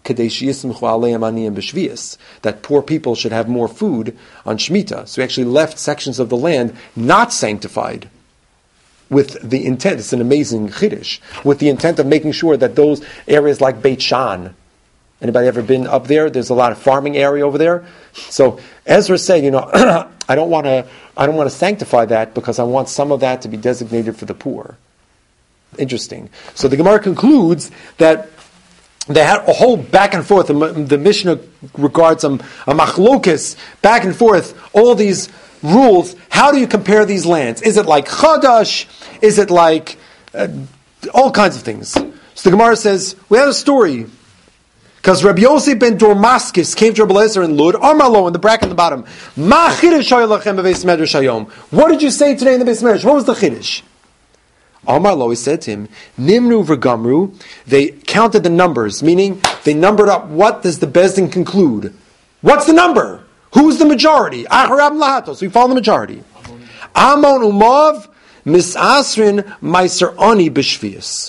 that poor people should have more food on Shemitah. So he actually left sections of the land not sanctified with the intent, it's an amazing chiddush, with the intent of making sure that those areas like Beit Shan, anybody ever been up there? There's a lot of farming area over there. So Ezra said, you know, I don't want to I don't want to sanctify that because I want some of that to be designated for the poor. Interesting. So the Gemara concludes that they had a whole back and forth. The, the Mishnah regards them a machlokes, back and forth, all these rules. How do you compare these lands? Is it like Chadash? Is it like uh, all kinds of things? So the Gemara says, we had a story. Because Rabbi Yossi ben Dormaskis came to Rabbi Eliezer in Lud, Armalo in the bracket in the bottom. Ma chiddush hayolachem bebeis medrash hayom. What did you say today in the beis medrash? What was the chiddush? Armalo, he said to him, Nimru v'gamru. They counted the numbers, meaning they numbered up. What does the Bezdin conclude? What's the number? Who's the majority? Acharab lahatos. We follow the majority. Amon umav misasrin meiser ani b'shvius.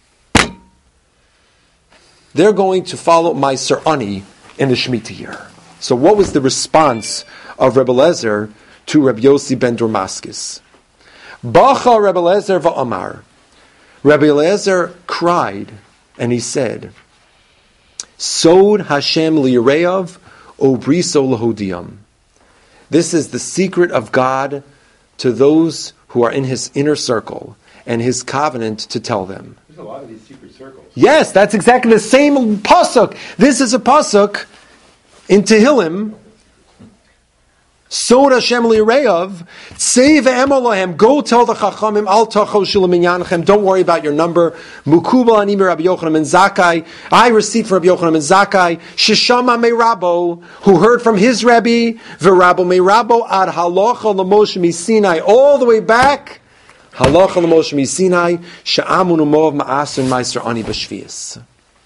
They're going to follow Meiser Ani in the Shemitah year. So what was the response of Rebbe Eliezer to Rebbe Yossi ben Dormaskis? Bacha Rebbe Eliezer va'amar. Rebbe Eliezer cried, and he said, Sod Hashem li'reav obriso lahodiyam. This is the secret of God to those who are in his inner circle. and his covenant to tell them. There's a lot of these secret circles. Yes, that's exactly the same pasuk. This is a pasuk in Tehillim. Sod Hashem li'reav, say ve'emolahem, go tell the chachamim, al tachoshul minyanchem, don't worry about your number. Mukubal ani Rabbi Yochanan ben Zakkai, I received from Rabbi Yochanan ben Zakkai, sheshama me'rabo, who heard from his Rebbe, ve'rabo me'rabo ad halacha l'Moshe miSinai, all the way back, halacha l'Moshe miSinai, she'amun u'moav ma'asun meister ani b'shvius.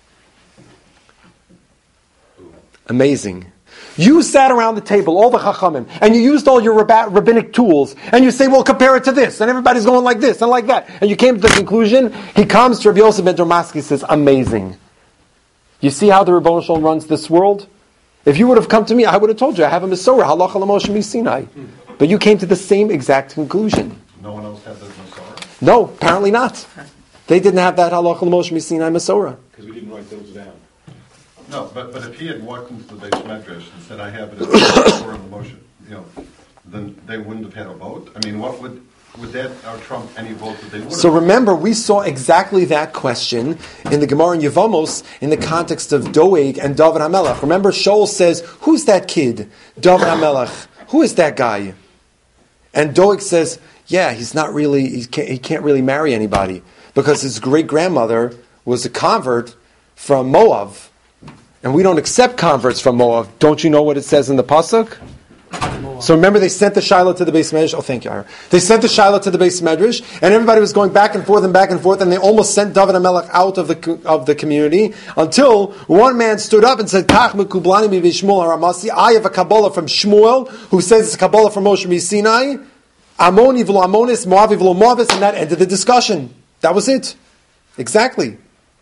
Amazing. You sat around the table, all the chachamim, and you used all your rabbi- rabbinic tools, and you say, well, compare it to this, and everybody's going like this, and like that. And you came to the conclusion, he comes to Rabbi Yosef ben Dormasky, says, amazing. You see how the Rebbeinu Shalom runs this world? If you would have come to me, I would have told you, I have a Masorah, halacha l'Moshe miSinai. But you came to the same exact conclusion. No one else had this Masorah? No, apparently not. They didn't have that halacha l'Moshe miSinai Masorah. Because we didn't write those down. No, but, but if he had walked into the base medrash and said, I have it as a Masorah in the motion, you know, then they wouldn't have had a vote? I mean, what would, would that uh, trump any vote that they would have? So remember, we saw exactly that question in the Gemara in Yevamos in the context of Doeg and David HaMelech. Remember, Shaul says, who's that kid? David HaMelech. Who is that guy? And Doeg says, yeah, he's not really, he can't, he can't really marry anybody because his great-grandmother was a convert from Moab. And we don't accept converts from Moab. Don't you know what it says in the Pasuk? So remember, they sent the Shiloh to the Beis Medrash. Oh, thank you, Ira. They sent the Shiloh to the Beis Medrash, and everybody was going back and forth and back and forth, and they almost sent David HaMelech out of the of the community until one man stood up and said, "Kach mekublani mi v'Shmuel haramasi." I have a Kabbalah from Shmuel who says it's a Kabbalah from Moshe miSinai. Amoni v'lo Amonis, Moavi v'lo Moavis, and that ended the discussion. That was it. Exactly.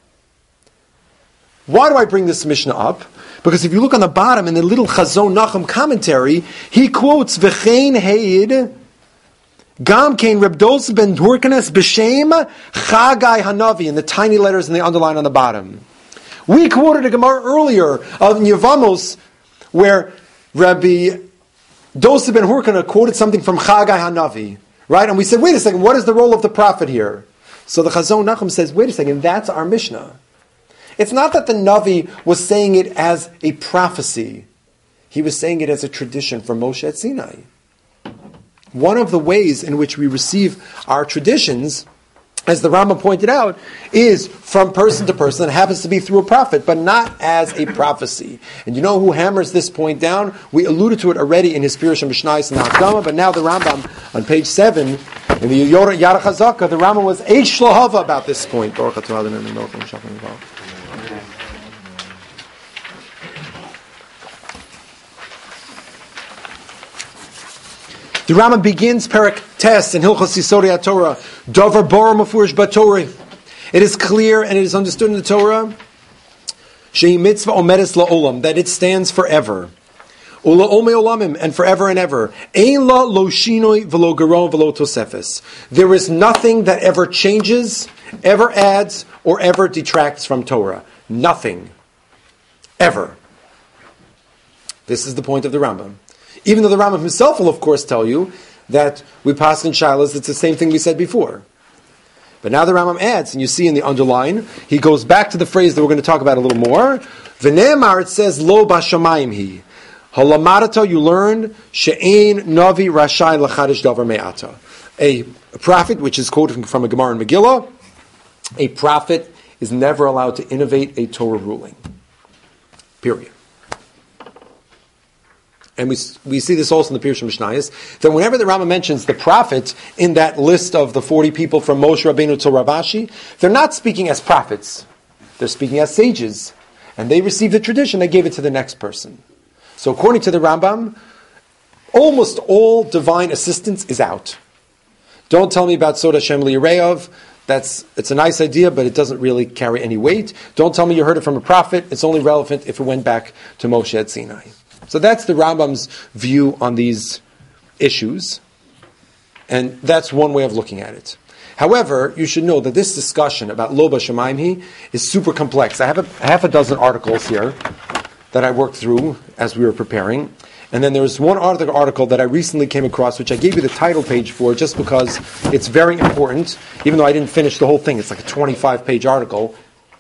Why do I bring this Mishnah up? Because if you look on the bottom in the little Chazon Nachum commentary, he quotes V'chein Heid Gam Kein Reb Dosa ben Hurkanes B'Shem Chagai Hanavi in the tiny letters in the underline on the bottom. We quoted a Gemara earlier of Yevamos where Rabbi Dosa ben Hurkana quoted something from Chagai Hanavi, right? And we said, wait a second, what is the role of the prophet here? So the Chazon Nachum says, wait a second, that's our Mishnah. It's not that the Navi was saying it as a prophecy. He was saying it as a tradition from Moshe at Sinai. One of the ways in which we receive our traditions, as the Rambam pointed out, is from person to person. It happens to be through a prophet, but not as a prophecy. And you know who hammers this point down? We alluded to it already in his Pirush Mishnayos and Hakdama, but now the Rambam, on page seven, in the Yara Chazaka, the Rambam was Eish Shlohava about this point. The Rambam begins Perek Tes in Hilchos Yisodei HaTorah, Dover Bora Mefurish Batorah. It is clear and it is understood in the Torah, Shehi Mitzvah Omedes La'olam, that it stands forever. Ula Ome Olamim, and forever and ever. Ein la lo shinoi v'lo geron v'lo tosefes. There is nothing that ever changes, ever adds, or ever detracts from Torah. Nothing. Ever. This is the point of the Rambam. Even though the Rambam himself will, of course, tell you that we pass in shilas, it's the same thing we said before. But now the Rambam adds, and you see in the underline, he goes back to the phrase that we're going to talk about a little more. V'ne'emar, it says, lo b'shamayim hi. Halamarata, you learned, she'ein navi rashai l'chadish davar me'ata. A prophet, which is quoted from a Gemara in Megillah, a prophet is never allowed to innovate a Torah ruling. Period. And we we see this also in the Pirush Mishnayos, that whenever the Rambam mentions the prophet in that list of the forty people from Moshe Rabbeinu to Rav Ashi, they're not speaking as prophets. They're speaking as sages. And they received the tradition, they gave it to the next person. So according to the Rambam, almost all divine assistance is out. Don't tell me about Sod Hashem Li'Reav. That's it's a nice idea, but it doesn't really carry any weight. Don't tell me you heard it from a prophet. It's only relevant if it went back to Moshe at Sinai. So that's the Rambam's view on these issues, and that's one way of looking at it. However, you should know that this discussion about Lo B'Shamayim Hi is super complex. I have a half a dozen articles here that I worked through as we were preparing. And then there's one article, article that I recently came across, which I gave you the title page for just because it's very important, even though I didn't finish the whole thing. It's like a twenty-five page article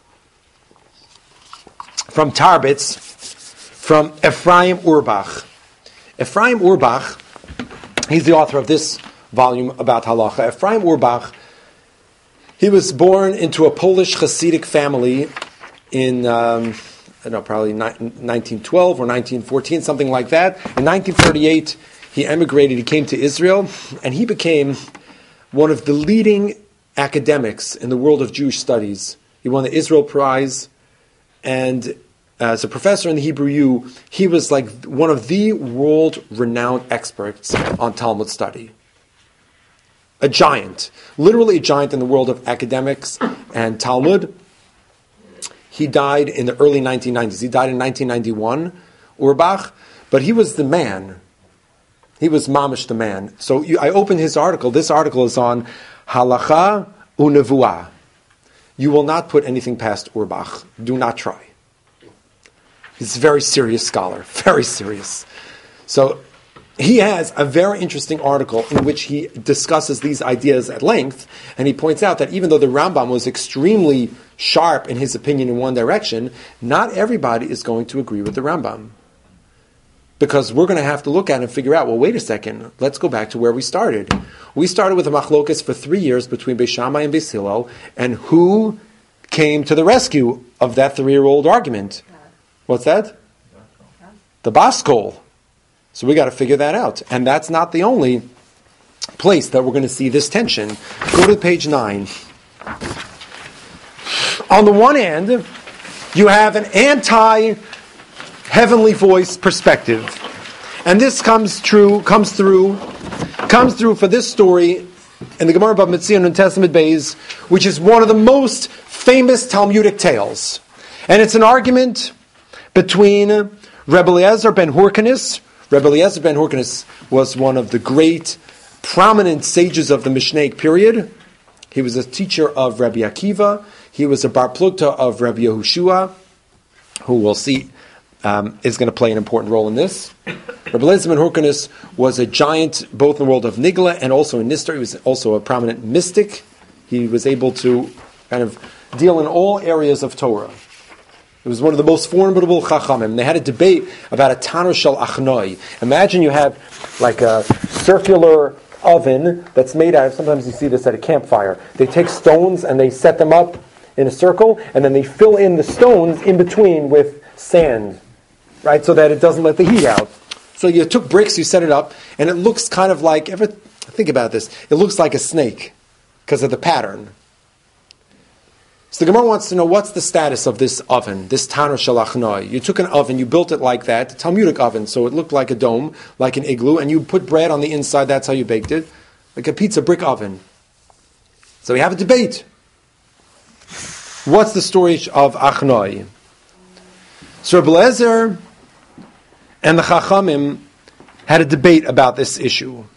from Tarbitz, from Ephraim Urbach. Ephraim Urbach, he's the author of this volume about halacha. Ephraim Urbach, he was born into a Polish Hasidic family in... Um, I don't know, probably nineteen twelve or nineteen fourteen, something like that. In nineteen thirty-eight, he emigrated, he came to Israel, and he became one of the leading academics in the world of Jewish studies. He won the Israel Prize, and as a professor in the Hebrew U, he was like one of the world-renowned experts on Talmud study. A giant, literally a giant in the world of academics and Talmud. He died in the early nineteen nineties. He died in nineteen ninety-one, Urbach, but he was the man. He was mamish the man. So you, I opened his article. This article is on halacha unevuah. You will not put anything past Urbach. Do not try. He's a very serious scholar, very serious. So he has a very interesting article in which he discusses these ideas at length, and he points out that even though the Rambam was extremely sharp in his opinion in one direction, not everybody is going to agree with the Rambam. Because we're going to have to look at it and figure out, well, wait a second, let's go back to where we started. We started with a machlokas for three years between Beis Shammai and Beis Hillel, and who came to the rescue of that three-year-old argument? What's that? The Baskol. So we got to figure that out. And that's not the only place that we're going to see this tension. Go to page nine. On the one hand, you have an anti-heavenly voice perspective. And this comes true, comes through, comes through for this story in the Gemara Bava Metzia Nun Testament Beis, which is one of the most famous Talmudic tales. And it's an argument between Rebbe Eliezer ben Hyrcanus. Rebbe Eliezer ben Hyrcanus was one of the great, prominent sages of the Mishnaic period. He was a teacher of Rabbi Akiva. He was a bar plugta of Rabbi Yehoshua, who we'll see um, is going to play an important role in this. Rebbe Eliezer ben Hyrcanus was a giant, both in the world of Nigla and also in Nistar. He was also a prominent mystic. He was able to kind of deal in all areas of Torah. It was one of the most formidable chachamim. They had a debate about a tanur shel achnoi. Imagine you have like a circular oven that's made out of, sometimes you see this at a campfire. They take stones and they set them up in a circle, and then they fill in the stones in between with sand, right, so that it doesn't let the heat out. So you took bricks, you set it up, and it looks kind of like, ever think about this, it looks like a snake because of the pattern. So the Gemara wants to know, what's the status of this oven, this tanur shel achnoi? You took an oven, you built it like that, a Talmudic oven, so it looked like a dome, like an igloo, and you put bread on the inside, that's how you baked it, like a pizza brick oven. So we have a debate. What's the story of achnoi? So Rebbe Eliezer and the Chachamim had a debate about this issue.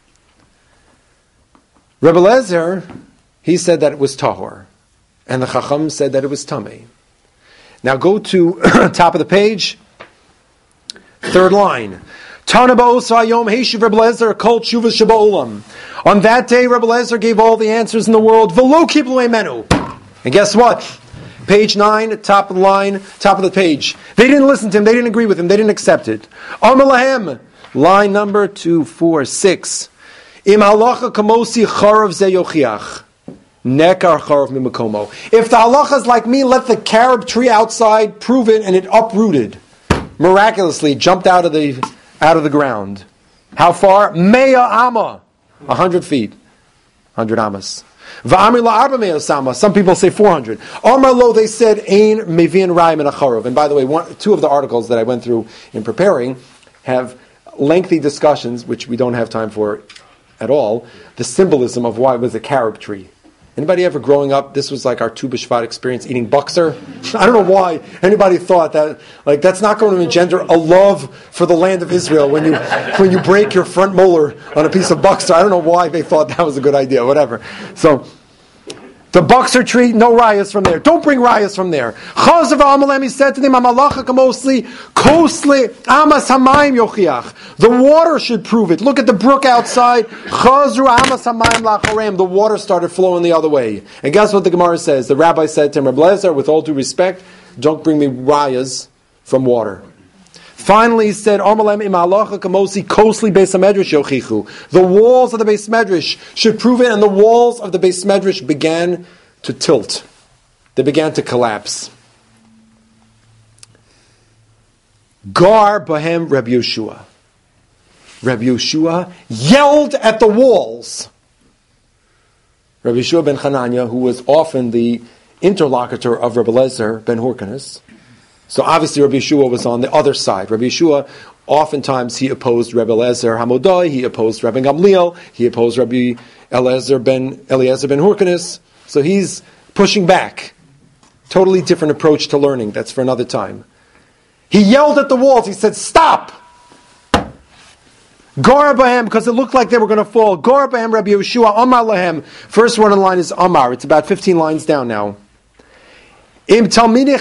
Rebbe Eliezer, he said that it was tahor. And the Chacham said that it was tamei. Now go to top of the page, third line. Tana ba'osa yom heishiv Rebbe Eliezer kol tshuvas sheba'olam. On that day, Rebbe Eliezer gave all the answers in the world. V'lo kiblu menu. And guess what? Page nine, top of the line, top of the page. They didn't listen to him. They didn't agree with him. They didn't accept it. Amar lahem. Line number two, four, six. Im halacha kamosi charav ze yochiach. Nekar charav mimakomo. If the halacha is like me, let the carob tree outside prove it, and it uprooted, miraculously jumped out of the out of the ground. How far? Mea ama, a hundred feet, hundred amas. Va'amir la'arba mea sama. Some people say four hundred. Amar lo, they said ein mevin rayim and a charav. And by the way, one, two of the articles that I went through in preparing have lengthy discussions, which we don't have time for at all. The symbolism of why it was a carob tree. Anybody ever growing up, this was like our Tu B'Shvat experience, eating buxer? I don't know why anybody thought that, like, that's not going to engender a love for the land of Israel when you when you break your front molar on a piece of buxer. I don't know why they thought that was a good idea, whatever. So, The Boxer tree, no rayas from there. Don't bring rayas from there. Chazav Amalem, he said to them, Amalacha kamosli, kosli, amas hamayim yochiach. The water should prove it. Look at the brook outside. Chazru amas hamayim lacharem. The water started flowing the other way. And guess what the Gemara says? The rabbi said to him, Reb Lezer, with all due respect, don't bring me rayas from water. Finally, he said, Amalem im halacha kamosi kosli beis hamedrash yochichu. The walls of the beis medrash should prove it, and the walls of the beis medrash began to tilt. They began to collapse. Gar bahem Reb Yeshua. Reb Yeshua yelled at the walls. Reb Yeshua ben Chananya, who was often the interlocutor of Reb Eliezer ben Hyrcanus. So obviously Rabbi Yeshua was on the other side. Rabbi Yeshua, oftentimes he opposed Rabbi Eliezer Hamodai, he opposed Rabbi Gamliel, he opposed Rabbi Eliezer ben Eliezer ben Hyrcanus. So he's pushing back. Totally different approach to learning. That's for another time. He yelled at the walls. He said, stop! Gar Bahem, because it looked like they were going to fall. Gar Bahem Rabbi Yeshua, Amar Lahem. First one in line is Amar. It's about fifteen lines down now. If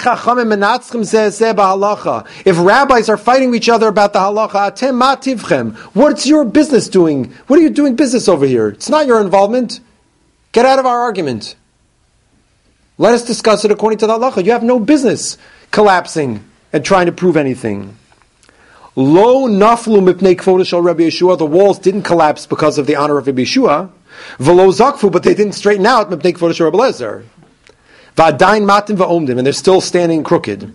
rabbis are fighting each other about the halacha, what's your business doing? What are you doing business over here? It's not your involvement. Get out of our argument. Let us discuss it according to the halacha. You have no business collapsing and trying to prove anything. Lo naflu mipnei kvoda shel Rabbi Yeshua. The walls didn't collapse because of the honor of Rabbi Yeshua. V'lo zakfu, but they didn't straighten out mipnei kvoda shel Rabbi Eliezer. V'adayin matim v'omdim, and they're still standing crooked.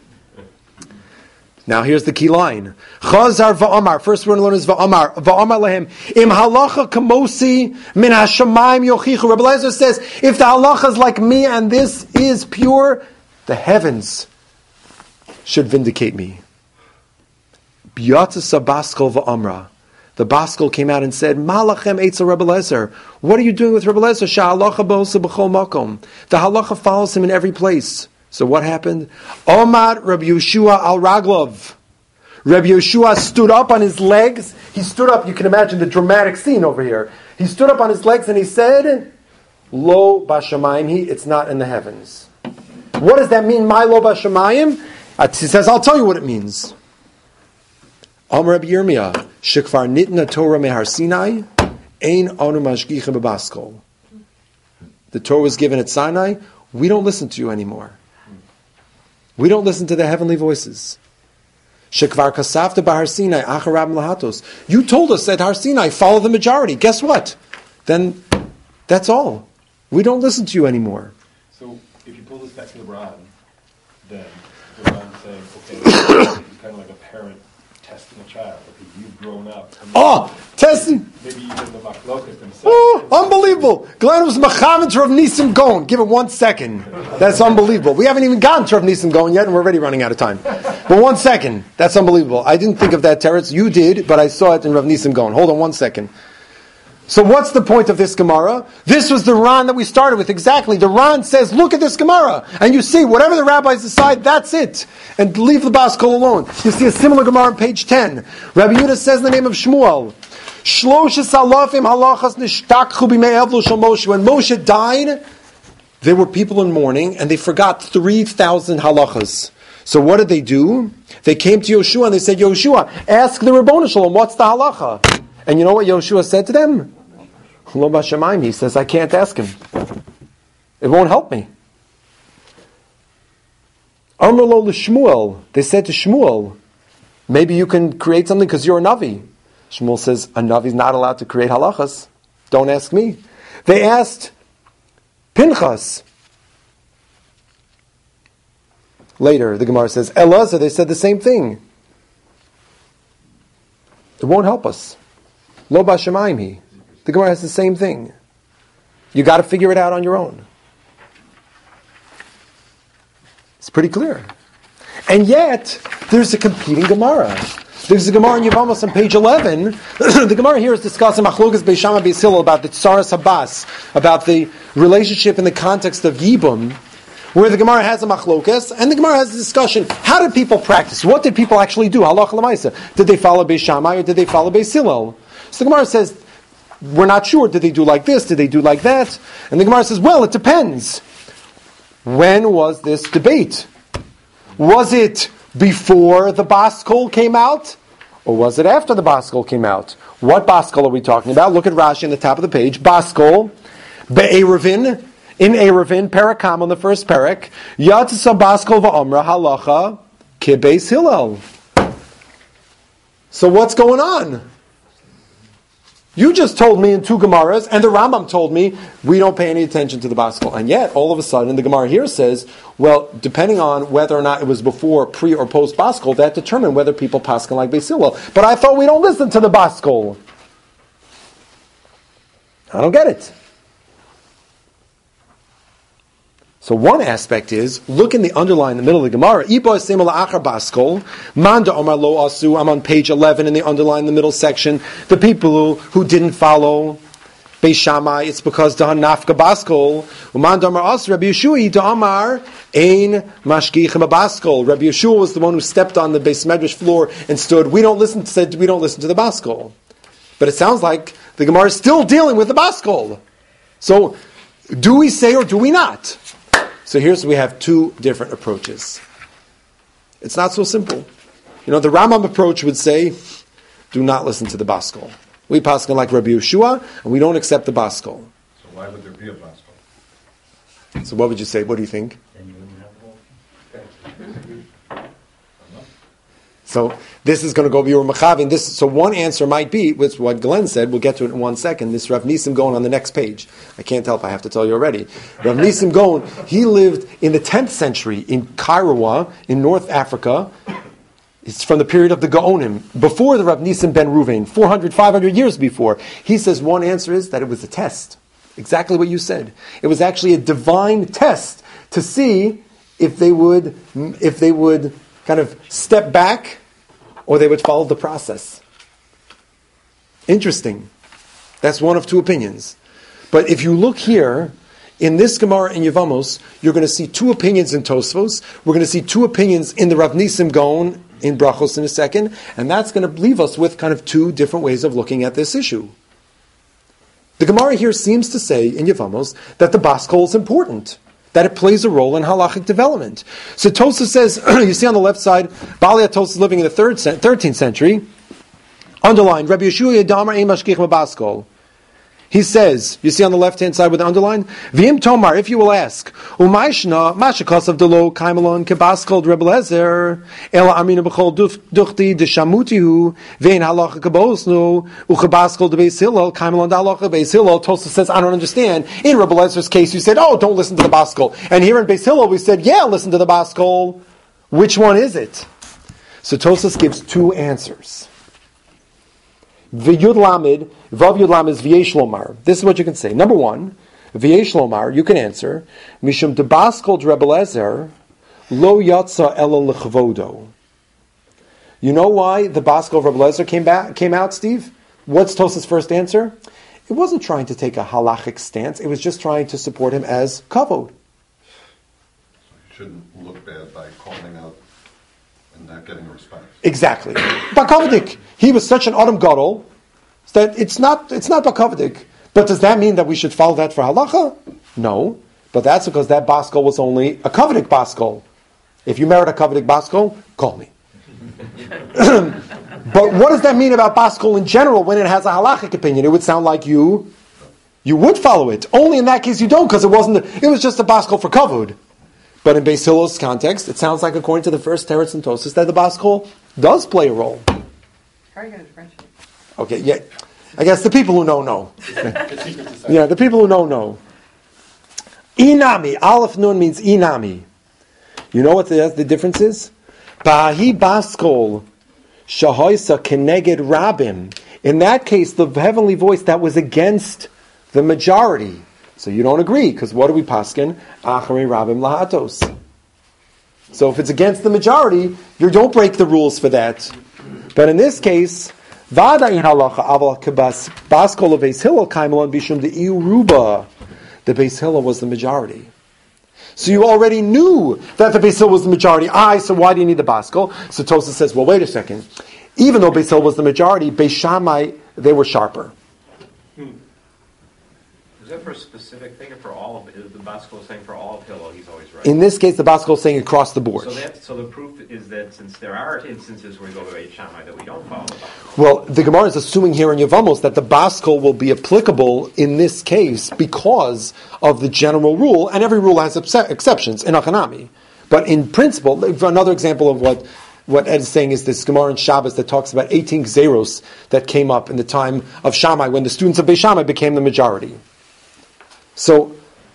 Now here's the key line. Chazar v'amar. First we're going to learn is v'amar. V'amar lehem. Im halacha kamosi min hashamayim yochichu. Rabbi Eliezer says, if the halacha is like me and this is pure, the heavens should vindicate me. B'yatzis Baskel v'amra. The Baskel came out and said, Malachem eitzel Rebbe Eliezer. What are you doing with Rebbe Eliezer? Sha'alacha b'osa b'chol makom. The halacha follows him in every place. So what happened? Omar Rabbi Yeshua al Raglov. Rabbi Yeshua stood up on his legs. He stood up, you can imagine the dramatic scene over here. He stood up on his legs and he said, Lo b'shamayim hi, it's not in the heavens. What does that mean, my lo b'shamayim? He says, I'll tell you what it means. Amar Rabbi Yirmiyah, Shekvar nitna Torah mehar Sinai, ein anu mashgichim b'Baskel. The Torah was given at Sinai. We don't listen to you anymore. We don't listen to the heavenly voices. Shekvar kasavta b'Har Sinai, acharab lahatos. You told us at Har Sinai, follow the majority. Guess what? Then that's all. We don't listen to you anymore. So if you pull this back to the Ran, then the Ran saying, okay, it's kind of like a parent testing a child. Okay, you've grown up. Oh, testing. Maybe even the Machlokas themselves. Oh, unbelievable. Glenn was Machavan to Rav Nisim Gaon. Give it one second. That's unbelievable. We haven't even gotten to Rav Nisim Gaon yet, and we're already running out of time. But one second. That's unbelievable. I didn't think of that, Teretz. You did, but I saw it in Rav Nisim Gaon. Hold on one second. So what's the point of this Gemara? This was the Ran that we started with. Exactly. The Ran says, look at this Gemara. And you see, whatever the rabbis decide, that's it. And leave the Baskel alone. You see a similar Gemara on page ten. Rabbi Yehuda says in the name of Shmuel, Shloshes alafim halachas nishtakchu b'mei evlo shel Moshe. When Moshe died, there were people in mourning, and they forgot three thousand halachas. So what did they do? They came to Yoshua and they said, Yoshua, ask the Ribono Shalom, what's the halacha? And you know what Yoshua said to them? Lo b'shamayim. He says, I can't ask him. It won't help me. Amar lo l'Shmuel. They said to Shmuel, maybe you can create something because you're a Navi. Shmuel says, a Navi is not allowed to create halachas. Don't ask me. They asked Pinchas. Later, the Gemara says, Elazar, they said the same thing. It won't help us. Lo b'shamayim hi. The Gemara has the same thing. You got to figure it out on your own. It's pretty clear. And yet, there's a competing Gemara. There's a Gemara in Yevamos on page eleven. The Gemara here is discussing Machlokas Beis Shammai Beis Hillel about the Tsaras Habas, about the relationship in the context of Yibum, where the Gemara has a Machlokas, and the Gemara has a discussion. How did people practice? What did people actually do? Halacha l'maisa. Did they follow Beis Shammai or did they follow Beis Hillel? So the Gemara says, we're not sure. Did they do like this? Did they do like that? And the Gemara says, well, it depends. When was this debate? Was it before the Baskol came out? Or was it after the Baskol came out? What Baskol are we talking about? Look at Rashi on the top of the page. Baskol, Be'erevin, in Erevin, Parakam on the first parak, Yatzisa Baskol va'omra halacha kibeis Hillel. So what's going on? You just told me in two Gemaras, and the Rambam told me, we don't pay any attention to the Baskol. And yet, all of a sudden, the Gemara here says, well, depending on whether or not it was before, pre, or post Baskol, that determined whether people paskin like Beis Hillel. But I thought we don't listen to the Baskol. I don't get it. So one aspect is, look in the underline in the middle of the Gemara. I'm on page eleven in the underline in the middle section. The people who, who didn't follow Beis Shammai, it's because Dahan Nafka Baskol. Uman Damar As Rabbi Yeshua Damar Ein Mashgichim Baskol. Rabbi Yeshua was the one who stepped on the Beis Medrash floor and stood. We don't listen. Said we don't listen to the Baskol. But it sounds like the Gemara is still dealing with the Baskol. So, do we say or do we not? So here's we have two different approaches. It's not so simple. You know, the Rambam approach would say, do not listen to the Baskol. We paskin like Rabbi Yeshua, and we don't accept the Baskol. So why would there be a Baskol? So what would you say? What do you think? So this is going to go be your Machavin. This so one answer might be, which what Glenn said. We'll get to it in one second. This Rav Nisim Gaon on the next page. I can't help. I have to tell you already. Rav Nisim Gaon. He lived in the tenth century in Kairouan in North Africa. It's from the period of the Gaonim, before the Rav Nisim ben Ruvain, four hundred, five hundred years before. He says one answer is that it was a test. Exactly what you said. It was actually a divine test to see if they would, if they would. kind of step back, or they would follow the process. Interesting. That's one of two opinions. But if you look here, in this Gemara in Yevamos, you're going to see two opinions in Tosfos. We're going to see two opinions in the Rav Nisim Gaon in Brachos in a second, and that's going to leave us with kind of two different ways of looking at this issue. The Gemara here seems to say in Yevamos that the Baskol is important, that it plays a role in halachic development. So Tosfos says, you see on the left side, Balia Tosfos living in the third, thirteenth century, underlined, Rabbi Yeshua Yadamar Ein Mashgich Baskol. He says, you see on the left-hand side with the underline, V'im Tomar, if you will ask, Umayshna, Mashakos of Delo, Kaimalon, Kebaskol, Rebelezer, Ela Amina Bechol Duchti, Deshamutihu, Vein Halacha Kabosnu, Uchabaskol de Beis Hillel, Kaimalon Dalacha Beis Hillel. Tosfos says, I don't understand. In Rebelezer's case, you said, oh, don't listen to the Baskol. And here in Beis Hillel, we said, yeah, listen to the Baskol. Which one is it? So Tosfos gives two answers. V'yud lamid, vav yud lamid is v'yesh lomar. This is what you can say. Number one, v'yesh lomar, you can answer, mishum debaskol d'Rebelezer, lo yatsa ela l'chvodo. You know why the Baskol of Rebelezer came back, came out, Steve? What's Tosfos' first answer? It wasn't trying to take a halachic stance, it was just trying to support him as kavod. You shouldn't look bad by calling out and not getting a response. Exactly. Bakavadik. He was such an Adam Gadol that it's not it's not Bakavadik. But does that mean that we should follow that for halacha? No. But that's because that Baskol was only a Kavadik Baskol. If you merit a Kavadik Baskol, call me. But what does that mean about Baskol in general when it has a halachic opinion? It would sound like you you would follow it. Only in that case you don't, because it wasn't a, it was just a Baskol for kavod. But in Beis Hillel's context, it sounds like, according to the first Teretz and Tosfos, that the Baskol does play a role. How are you going to differentiate? Okay, yeah. I guess the people who know, know. Yeah, the people who know, know. Inami. Aleph Nun means Inami. You know what the, the difference is? Bahi Baskol Shahoisa Keneged Rabim. In that case, the heavenly voice that was against the majority. So you don't agree, because what do we paskin? Acharei Rabim Lahatos. So if it's against the majority, you don't break the rules for that. But in this case, Vada in halacha aval kebas Baskol of Beis Hillel kaimelon bishum the iu ruba. The Beis Hillel was the majority. So you already knew that the Beis Hillel was the majority. Aye, so why do you need the Baskol? So Tosfos says, well, wait a second. Even though Beis Hillel was the majority, Beis Shammai, they were sharper. Was that for a specific thing or for all of it? The Baskel is saying for all of Hillel, he's always right. In this case, the Baskel is saying across the board. So that so the proof is that since there are instances where we go to Beit Shammai that we don't follow the Baskel. Well, the Gemara is assuming here in Yevamos that the Baskel will be applicable in this case because of the general rule, and every rule has ex- exceptions in Achanami. But in principle, another example of what What Ed is saying is this Gemara in Shabbos that talks about eighteen Gzeros that came up in the time of Shammai when the students of Beis Shammai became the majority. So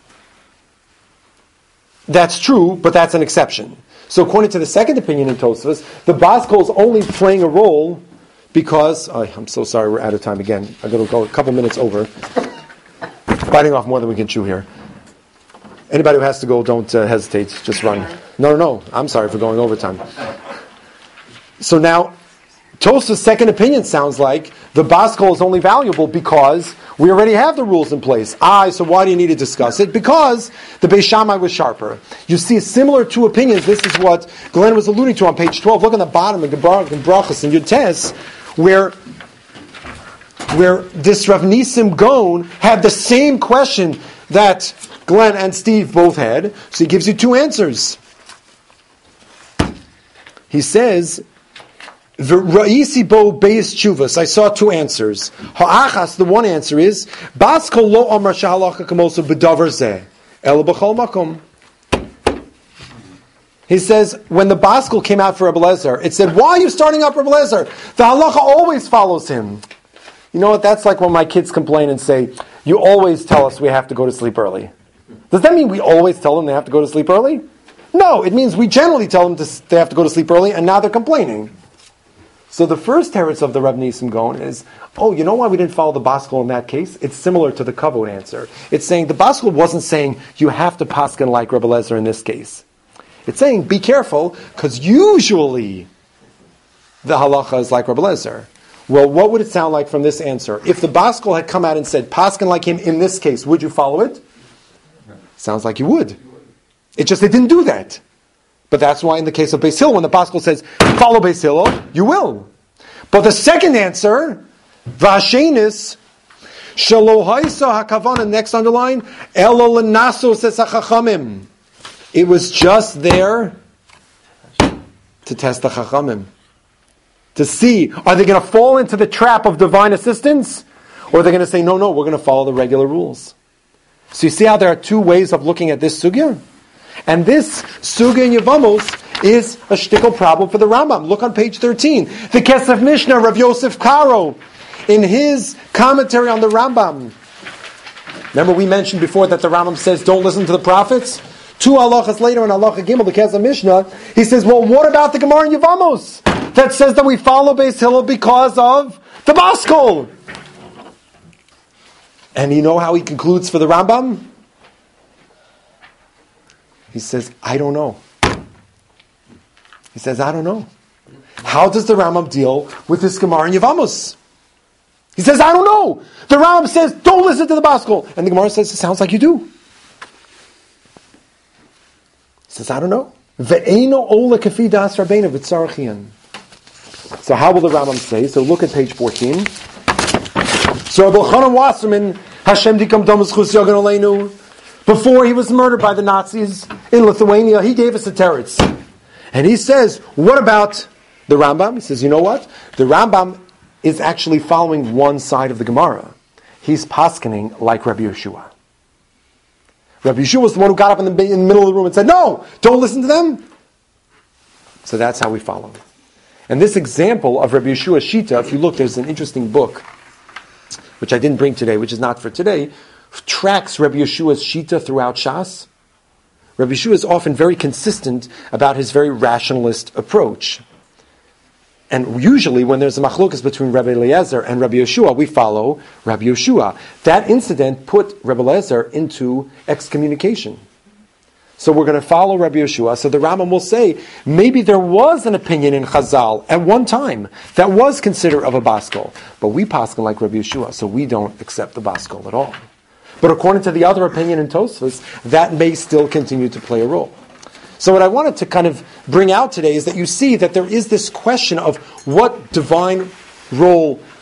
that's true, but that's an exception. So according to the second opinion in Tosfos, the Baskel is only playing a role because oh, I'm so sorry, we're out of time again. I'm going to go a couple minutes over, biting off more than we can chew here. Anybody who has to go, don't uh, hesitate. Just run. No, no, no. I'm sorry for going overtime. So now, Tosfos' second opinion sounds like the Baskel is only valuable because we already have the rules in place. Ah, so why do you need to discuss it? Because the Beis Shammai was sharper. You see similar two opinions. This is what Glenn was alluding to on page twelve. Look on the bottom of Brachos and Yud Tes, where where this Rav Nisim Gaon had the same question that Glenn and Steve both had. So he gives you two answers. He says, Ra'isi bo beis tshuvas. I saw two answers. Ha'achas, the one answer is, Baskel lo amar shahalacha kamosu b'davar zeh, ela b'chol makom. He says, when the Baskel came out for Rebbe Lezer, it said, why are you starting up Rebbe Lezer? The halacha always follows him. You know what? That's like when my kids complain and say, you always tell us we have to go to sleep early. Does that mean we always tell them they have to go to sleep early? No, it means we generally tell them to, they have to go to sleep early, and now they're complaining. So the first teretz of the Rav Nisim Gaon is, oh, you know why we didn't follow the Baskel in that case? It's similar to the Kavod answer. It's saying, the Baskel wasn't saying, you have to paskin like Rebbe Lezer in this case. It's saying, be careful, because usually the halacha is like Rebbe Lezer. Well, what would it sound like from this answer? If the Baskel had come out and said, paskin like him in this case, would you follow it? Sounds like you would. It just, they didn't do that. But that's why in the case of Beis Hillel, when the Baskel says, follow Beis Hillel, you will. But the second answer, Vashenis, Shalo Haisa HaKavana, next underline, Elo Lenaso Ses HaChachamim. It was just there to test the Chachamim. To see, are they going to fall into the trap of divine assistance? Or are they going to say, no, no, we're going to follow the regular rules? So you see how there are two ways of looking at this sugya? And this sugya in Yevamos is a shtickle problem for the Rambam. Look on page thirteen. The Kesef Mishnah, Rav Yosef Karo, in his commentary on the Rambam. Remember we mentioned before that the Rambam says, don't listen to the prophets? Two halachas later in halacha Gimel, the Kesef Mishnah, he says, well, what about the Gemara in Yevamos that says that we follow Beis Hillel because of the Baskel? And you know how he concludes for the Rambam? He says, I don't know. He says, I don't know. How does the Rambam deal with this Gemara in Yevamos? He says, I don't know. The Rambam says, don't listen to the Baskel. And the Gemara says, it sounds like you do. He says, I don't know. Ve'eno ola kafi das rabbeinu v'tzarachian. So how will the Rambam say? So look at page fourteen. So Rabbi Chanan Wasserman, Hashem dikam damas chus yagan aleinu, before he was murdered by the Nazis in Lithuania, he gave us a teretz. And he says, what about the Rambam? He says, you know what? The Rambam is actually following one side of the Gemara. He's paskening like Rabbi Yeshua. Rabbi Yeshua was the one who got up in the, in the middle of the room and said, no, don't listen to them. So that's how we follow. And this example of Rabbi Yeshua's Shita, if you look, there's an interesting book, which I didn't bring today, which is not for today, tracks Rabbi Yeshua's Shita throughout Shas. Rabbi Yeshua is often very consistent about his very rationalist approach. And usually when there's a machlokas between Rabbi Eliezer and Rabbi Yeshua, we follow Rabbi Yeshua. That incident put Rabbi Eliezer into excommunication. So we're going to follow Rabbi Yeshua. So the Rambam will say, maybe there was an opinion in Chazal at one time that was considered of a Baskel, but we paskin like Rabbi Yeshua, so we don't accept the Baskel at all. But according to the other opinion in Tosfos, that may still continue to play a role. So what I wanted to kind of bring out today is that you see that there is this question of what divine role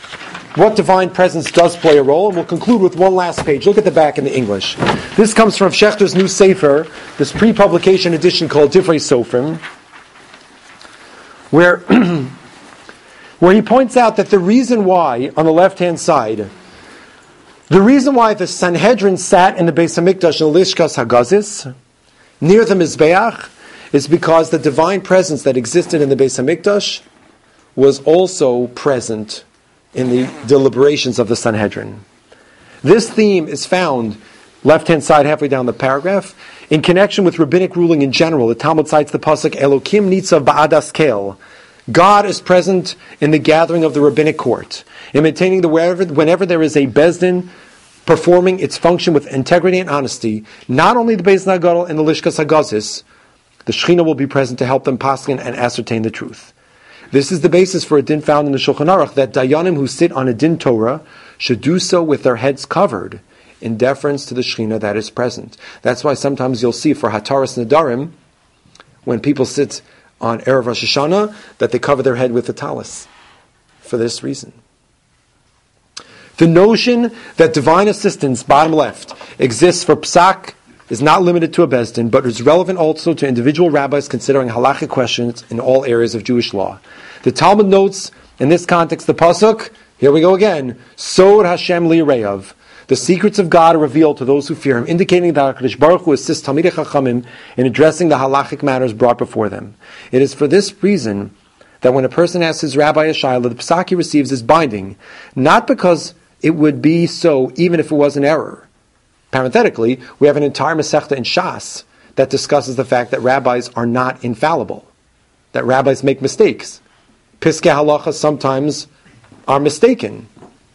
what divine presence does play a role, and we'll conclude with one last page. Look at the back in the English. This comes from Schechter's new Sefer, this pre-publication edition called Divrei Sofrim, where, where he points out that the reason why, on the left-hand side, the reason why the Sanhedrin sat in the Beis HaMikdash in Lishkas HaGazis, near the Mizbeach, is because the divine presence that existed in the Beis HaMikdash was also present in the deliberations of the Sanhedrin. This theme is found, left-hand side halfway down the paragraph, in connection with rabbinic ruling in general. The Talmud cites the pasuk, Elokim nitzav ba'adas kel. God is present in the gathering of the rabbinic court, in maintaining the wherever, whenever there is a bezdin performing its function with integrity and honesty, not only the Beis Nagadol and the Lishkas HaGazis, the Shekhinah will be present to help them paskin and ascertain the truth. This is the basis for a din found in the Shulchan Aruch, that Dayanim who sit on a din Torah should do so with their heads covered, in deference to the Shekhinah that is present. That's why sometimes you'll see for Hataras Nadarim, when people sit on Erev Rosh Hashanah, that they cover their head with the talis, for this reason. The notion that divine assistance, bottom left, exists for psak is not limited to a bezdin, but is relevant also to individual rabbis considering halachic questions in all areas of Jewish law. The Talmud notes, in this context, the pasuk, here we go again, Sod Hashem li'reyav. The secrets of God are revealed to those who fear Him, indicating that HaKadosh Baruch Hu assists Talmidei Chachamim in addressing the halachic matters brought before them. It is for this reason that when a person asks his rabbi a shayla, the psak he receives is binding, not because it would be so even if it was an error. Parenthetically, we have an entire Masechta in Shas that discusses the fact that rabbis are not infallible, that rabbis make mistakes. Piskei halacha sometimes are mistaken.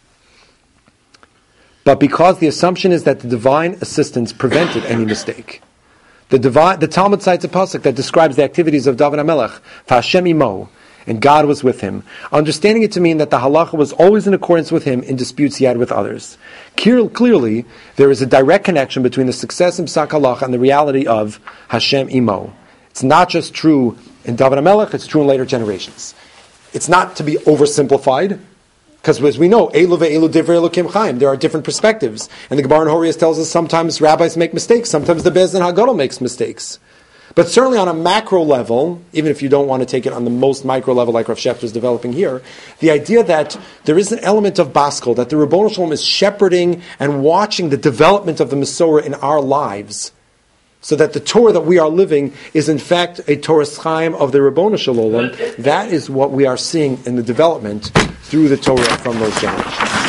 But because the assumption is that the divine assistance prevented any mistake, the, divine, the Talmud cites a pasuk that describes the activities of David HaMelech, V'Hashem imo, and God was with him, understanding it to mean that the halacha was always in accordance with him in disputes he had with others. Clearly, there is a direct connection between the success in Psak halacha and the reality of Hashem imo. It's not just true in David HaMelech, it's true in later generations. It's not to be oversimplified, because as we know, Elu ve'elu divrei Elokim chaim, there are different perspectives. And the Gemara in Horias tells us sometimes rabbis make mistakes, sometimes the Bezdin HaGadol makes mistakes. But certainly on a macro level, even if you don't want to take it on the most micro level like Rav Shechter is developing here, the idea that there is an element of Baskel, that the Ribbono Shel Olam is shepherding and watching the development of the Masorah in our lives, so that the Torah that we are living is in fact a Torah Chaim of the Ribbono Shel Olam. That is what we are seeing in the development through the Torah from those generations.